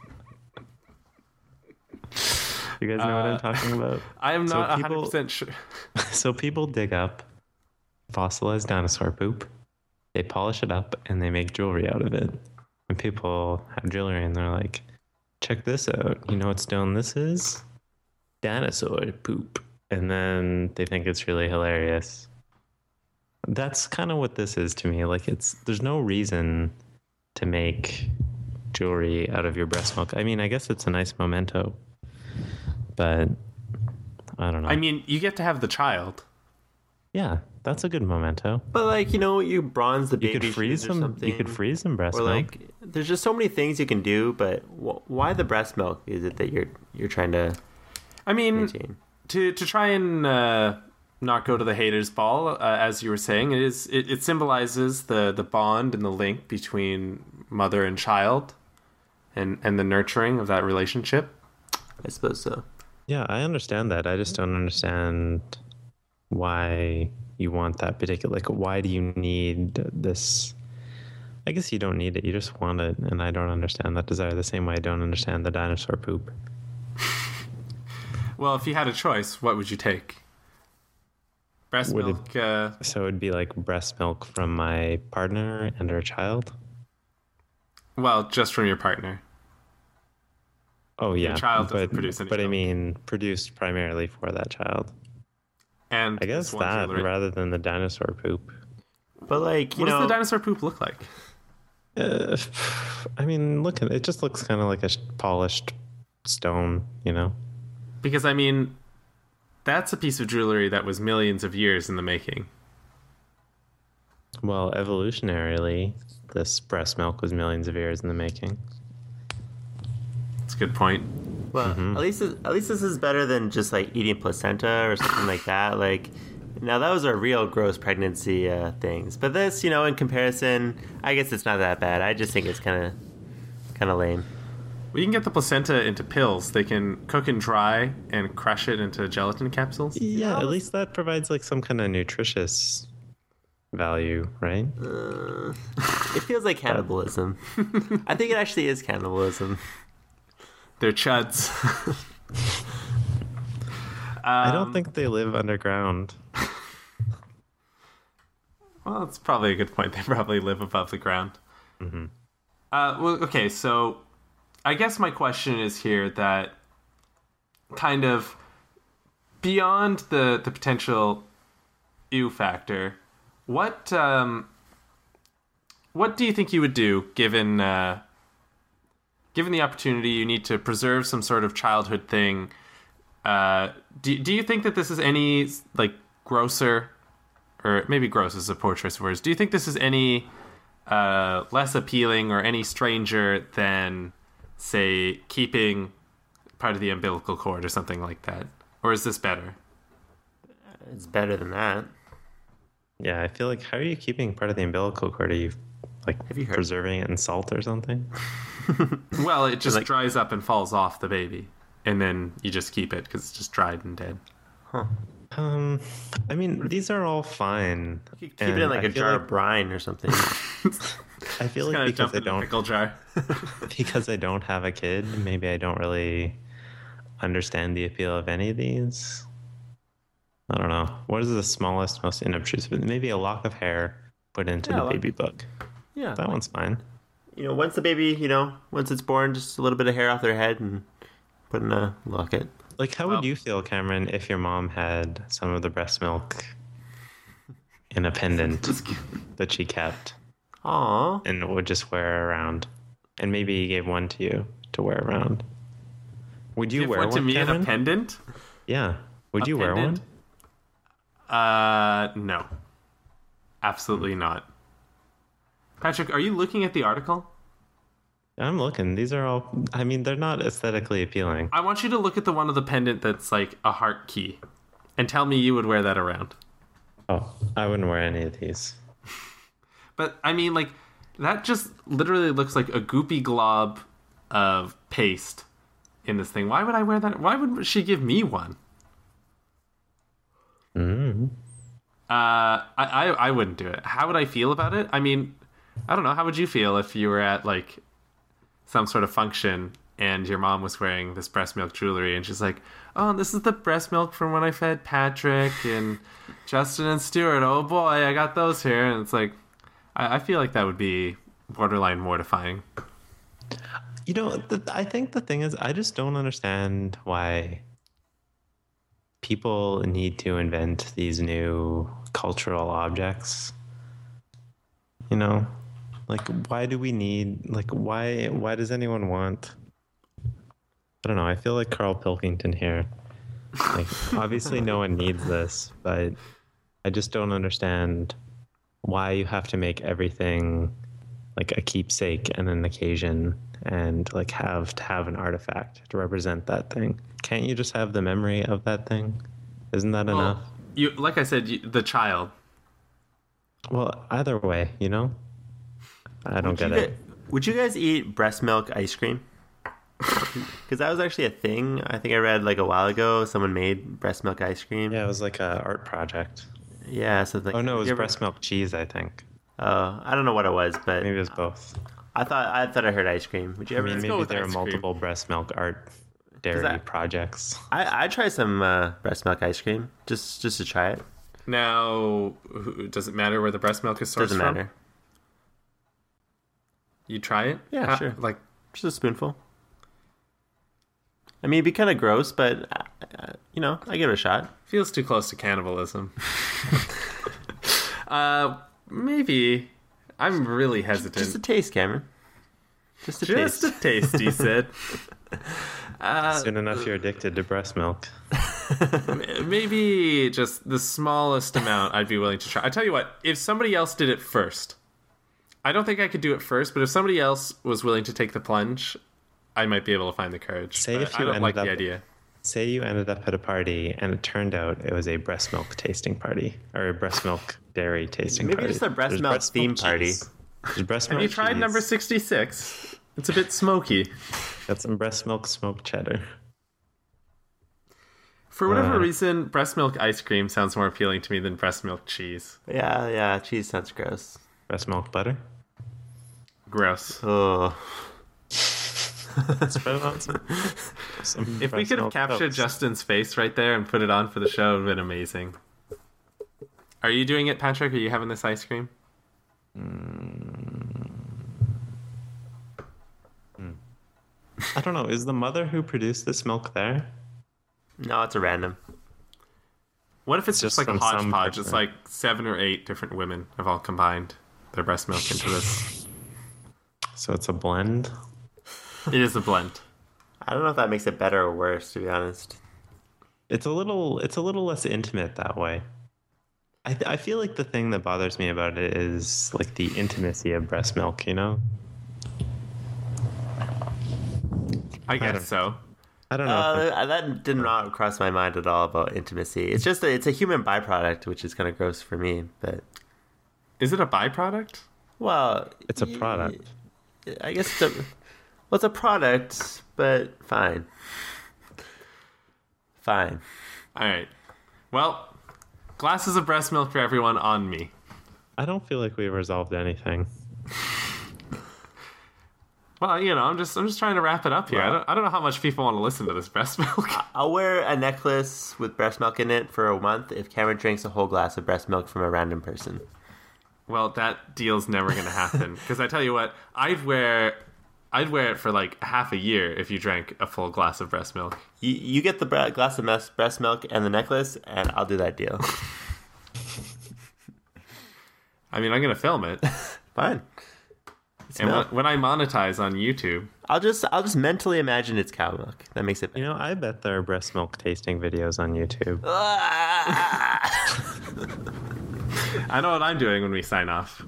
You guys know what I'm talking about? I am not 100% sure. So people dig up fossilized dinosaur poop, they polish it up, and they make jewelry out of it. And people have jewelry, and they're like, check this out. You know what stone this is? Dinosaur poop. And then they think it's really hilarious. That's kind of what this is to me. Like, there's no reason to make jewelry out of your breast milk. I mean, I guess it's a nice memento, but I don't know. I mean, you get to have the child. Yeah, that's a good memento. But like, you know, you bronze the baby. You could freeze shoes or them. something. You could freeze them breast or milk. like, there's just so many things you can do. But why the breast milk? Is it that you're trying to? I mean, maintain? to try and not go to the haters ball, as you were saying. It symbolizes the bond and the link between mother and child, and the nurturing of that relationship. I suppose so. Yeah, I understand that. I just don't understand why you want that particular. Like, why do you need this? I guess you don't need it. You just want it, and I don't understand that desire the same way I don't understand the dinosaur poop. Well, if you had a choice, what would you take? Breast milk. So it'd be like breast milk from my partner and her child? Well, just from your partner. Oh, yeah. Your child doesn't produce any But I milk. mean, produced primarily for that child. And I guess that rather than the dinosaur poop. But like, what does the dinosaur poop look like? I mean, look at it. It just looks kind of like a polished stone, you know? Because, I mean, that's a piece of jewelry that was millions of years in the making. Well, evolutionarily, this breast milk was millions of years in the making. That's a good point. Well, at least this is better than just like eating placenta or something like that. Like, now those are real gross pregnancy things. But this, you know, in comparison, I guess it's not that bad. I just think it's kind of lame. Well, you can get the placenta into pills. They can cook and dry and crush it into gelatin capsules. Yeah, at least that provides like some kind of nutritious value, right? It feels like cannibalism. I think it actually is cannibalism. They're chuds. I don't think they live underground. Well, that's probably a good point. They probably live above the ground. Mm-hmm. Well, okay, so I guess my question is here that kind of beyond the potential ew factor, what do you think you would do given the opportunity? You need to preserve some sort of childhood thing. Do you think that this is any like grosser, or maybe gross is a poor choice of words? Do you think this is any less appealing or any stranger than, say, keeping part of the umbilical cord or something like that? Or is this better? It's better than that. Yeah, I feel like, how are you keeping part of the umbilical cord? Are you like Have you heard? preserving it in salt or something? Well, it just Like- dries up and falls off the baby, and then you just keep it because it's just dried and dead. I mean, these are all fine. You could keep it in like a jar of brine or something. I feel Kind like of dump because I it in a don't pickle jar. because I don't have a kid, maybe I don't really understand the appeal of any of these. I don't know. What is the smallest, most inobtrusive? Maybe a lock of hair put into Yeah, the like- baby book. Yeah. That one's fine. You know, once the baby, you know, once it's born, just a little bit of hair off their head and put in a locket. Like, how Well- would you feel, Cameron, if your mom had some of the breast milk in a pendant that she kept Aww. and would just wear around, and maybe gave one to you to wear around? Would you Give wear one one, to me in Cameron? a pendant? Yeah. Would A you wear one? pendant? No. Absolutely not. Patrick, are you looking at the article? I'm looking. These are all, I mean, they're not aesthetically appealing. I want you to look at the one of the pendant that's like a heart key and tell me you would wear that around. Oh, I wouldn't wear any of these. But, I mean, like, that just literally looks like a goopy glob of paste in this thing. Why would I wear that? Why would she give me one? Mm-hmm. I wouldn't do it. How would I feel about it? I mean, I don't know. How would you feel if you were at, like, some sort of function and your mom was wearing this breast milk jewelry and she's like, oh, this is the breast milk from when I fed Patrick and Justin and Stuart. Oh, boy, I got those here. And it's like, I feel like that would be borderline mortifying. You know, I think the thing is, I just don't understand why people need to invent these new cultural objects. You know, like, why do we need, like, why does anyone want, I don't know, I feel like Carl Pilkington here. Like, obviously no one needs this, but I just don't understand why you have to make everything like a keepsake and an occasion and like have to have an artifact to represent that thing. Can't you just have the memory of that thing? Isn't that enough? You, like I said, the child. Well, either way, you know? I don't get it. Would you guys eat breast milk ice cream? Because that was actually a thing. I think I read like a while ago. Someone made breast milk ice cream. Yeah, it was like a art project. Yeah. So like, Oh no, it was breast milk cheese, I think. I don't know what it was, but Maybe it was both. I thought I heard ice cream. Would you I ever? mean, go maybe with there are ice cream. multiple breast milk art dairy projects. I try some breast milk ice cream just to try it. Now, does it matter where the breast milk is sourced Doesn't from? matter. You try it? Yeah, sure. Like, Just a spoonful. I mean, it'd be kind of gross, but you know, I give it a shot. feels too close to cannibalism. Maybe. I'm really hesitant. Just a taste, Cameron. Just a Just taste. a taste, he said. Soon enough, you're addicted to breast milk. Maybe just the smallest amount I'd be willing to try. I tell you what, if somebody else did it first, I don't think I could do it first, but if somebody else was willing to take the plunge, I might be able to find the courage. Say But if I you don't like ended the up- idea. Say you ended up at a party and it turned out it was a breast milk tasting party or a breast milk dairy tasting Maybe party. just a breast There's milk theme cheese. party. There's breast Have milk you tried cheese. number 66? It's a bit smoky. Got some breast milk smoked cheddar. For whatever reason, breast milk ice cream sounds more appealing to me than breast milk cheese. Yeah, cheese sounds gross. Breast milk butter. Gross. Oh, Spread it on some If we breast could have milk captured toast. Justin's face right there and put it on for the show, it would have been amazing. Are you doing it, Patrick? Are you having this ice cream? I don't know. Is the mother who produced this milk there? no, it's a random. What if it's just Just like a from some hodgepodge? It's person. like 7 or 8 different women have all combined their breast milk into this. So it's a blend. It is a blend. I don't know if that makes it better or worse, to be honest. It's a little less intimate that way. I feel like the thing that bothers me about it is like the intimacy of breast milk, you know? I don't- guess so. I don't know. if That did not cross my mind at all about intimacy. It's just it's a human byproduct, which is kind of gross for me. But Is it a byproduct? well, it's a product. I guess it's a product, but fine. Fine. All right. Well, glasses of breast milk for everyone on me. I don't feel like we've resolved anything. Well, you know, I'm just trying to wrap it up here. Well- I don't know how much people want to listen to this breast milk. I'll wear a necklace with breast milk in it for a month if Cameron drinks a whole glass of breast milk from a random person. Well, that deal's never going to happen because I tell you what, I'd wear it for like half a year if you drank a full glass of breast milk. You get the glass of breast milk and the necklace, and I'll do that deal. I mean, I'm going to film it, Fine. It's and milk. when I monetize on YouTube, I'll just mentally imagine it's cow milk. That makes it You know, I bet there are breast milk tasting videos on YouTube. I know what I'm doing when we sign off.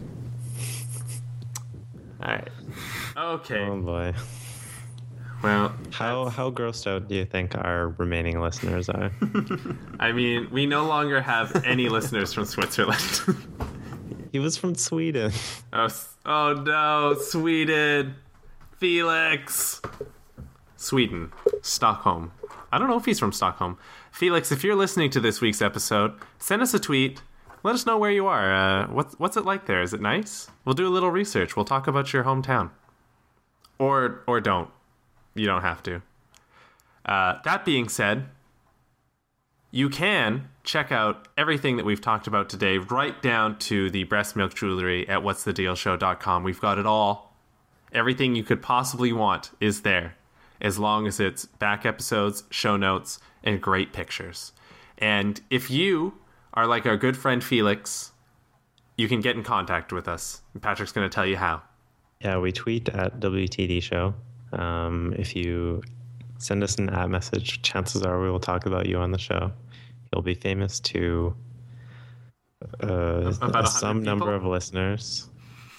All right. Okay. Oh boy. Well, How grossed out do you think our remaining listeners are? I mean, we no longer have any listeners from Switzerland. He was from Sweden. Oh no, Sweden. Felix. Sweden. Stockholm. I don't know if he's from Stockholm. Felix, if you're listening to this week's episode, send us a tweet. Let us know where you are. What's it like there? Is it nice? We'll do a little research. We'll talk about your hometown. Or don't. You don't have to. That being said, you can check out everything that we've talked about today, right down to the breast milk jewelry at whatsthedealshow.com. We've got it all. Everything you could possibly want is there, as long as it's back episodes, show notes, and great pictures. And if you are like our good friend Felix, you can get in contact with us. Patrick's going to tell you how. Yeah, we tweet at WTD Show. If you send us an @ message, chances are we will talk about you on the show. You'll be famous to About 100 some number people? of listeners.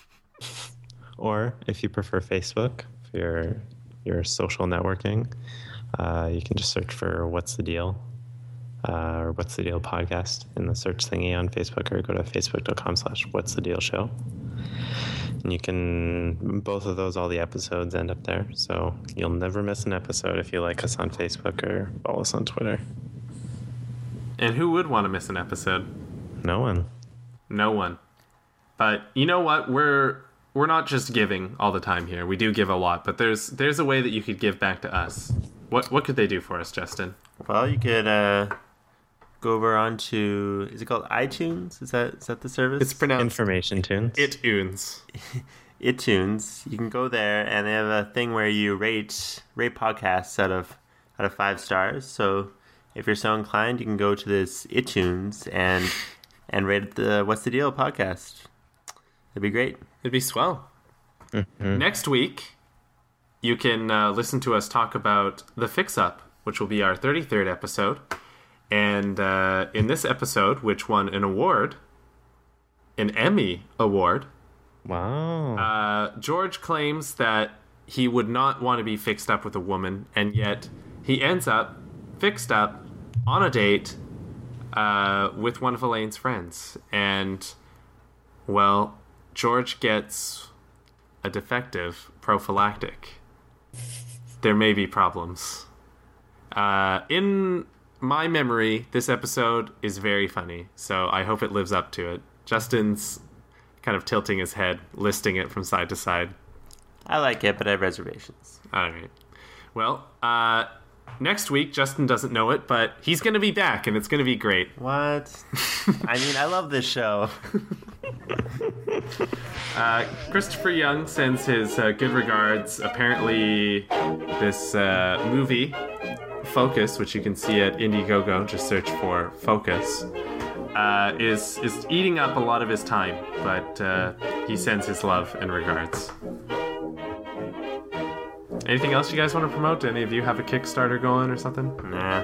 Or if you prefer Facebook for your social networking, you can just search for What's the Deal. or What's the Deal podcast in the search thingy on Facebook, or go to facebook.com/What's the Deal show. And you can, both of those, all the episodes end up there. So you'll never miss an episode if you like us on Facebook or follow us on Twitter. And who would want to miss an episode? No one. No one. But you know what? We're not just giving all the time here. We do give a lot, but there's a way that you could give back to us. What could they do for us, Justin? Well, you could go over onto, is it called iTunes? Is that the service? It's pronounced Information Tunes. iTunes. iTunes. You can go there, and they have a thing where you rate podcasts out of 5 stars. So if you're so inclined, you can go to this iTunes and rate the What's the Deal podcast. It'd be great. It'd be swell. Mm-hmm. Next week, you can listen to us talk about The Fix-Up, which will be our 33rd episode. And in this episode, which won an award, an Emmy Award, Wow. George claims that he would not want to be fixed up with a woman, and yet he ends up fixed up on a date with one of Elaine's friends. And, well, George gets a defective prophylactic. There may be problems. In my memory, this episode is very funny, so I hope it lives up to it. Justin's kind of tilting his head, listing it from side to side. I like it, but I have reservations. All right. Well, next week, Justin doesn't know it, but he's going to be back, and it's going to be great. What? I mean, I love this show. Christopher Young sends his good regards. Apparently, this movie, Focus, which you can see at Indiegogo, just search for Focus, is eating up a lot of his time, but he sends his love and regards. Anything else you guys want to promote? Any of you have a Kickstarter going or something? Nah.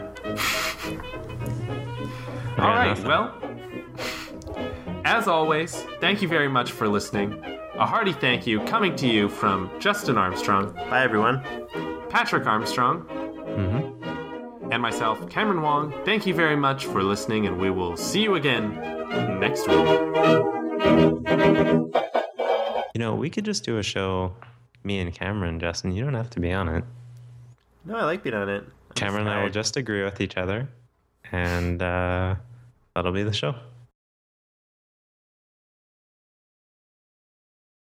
All right, well, as always, thank you very much for listening. A hearty thank you coming to you from Justin Armstrong, Bye, everyone. Patrick Armstrong, and myself, Cameron Wong. Thank you very much for listening, and we will see you again next week. You know, we could just do a show, me and Cameron, Justin. You don't have to be on it. No, I like being on it. Cameron and I will just agree with each other, and that'll be the show.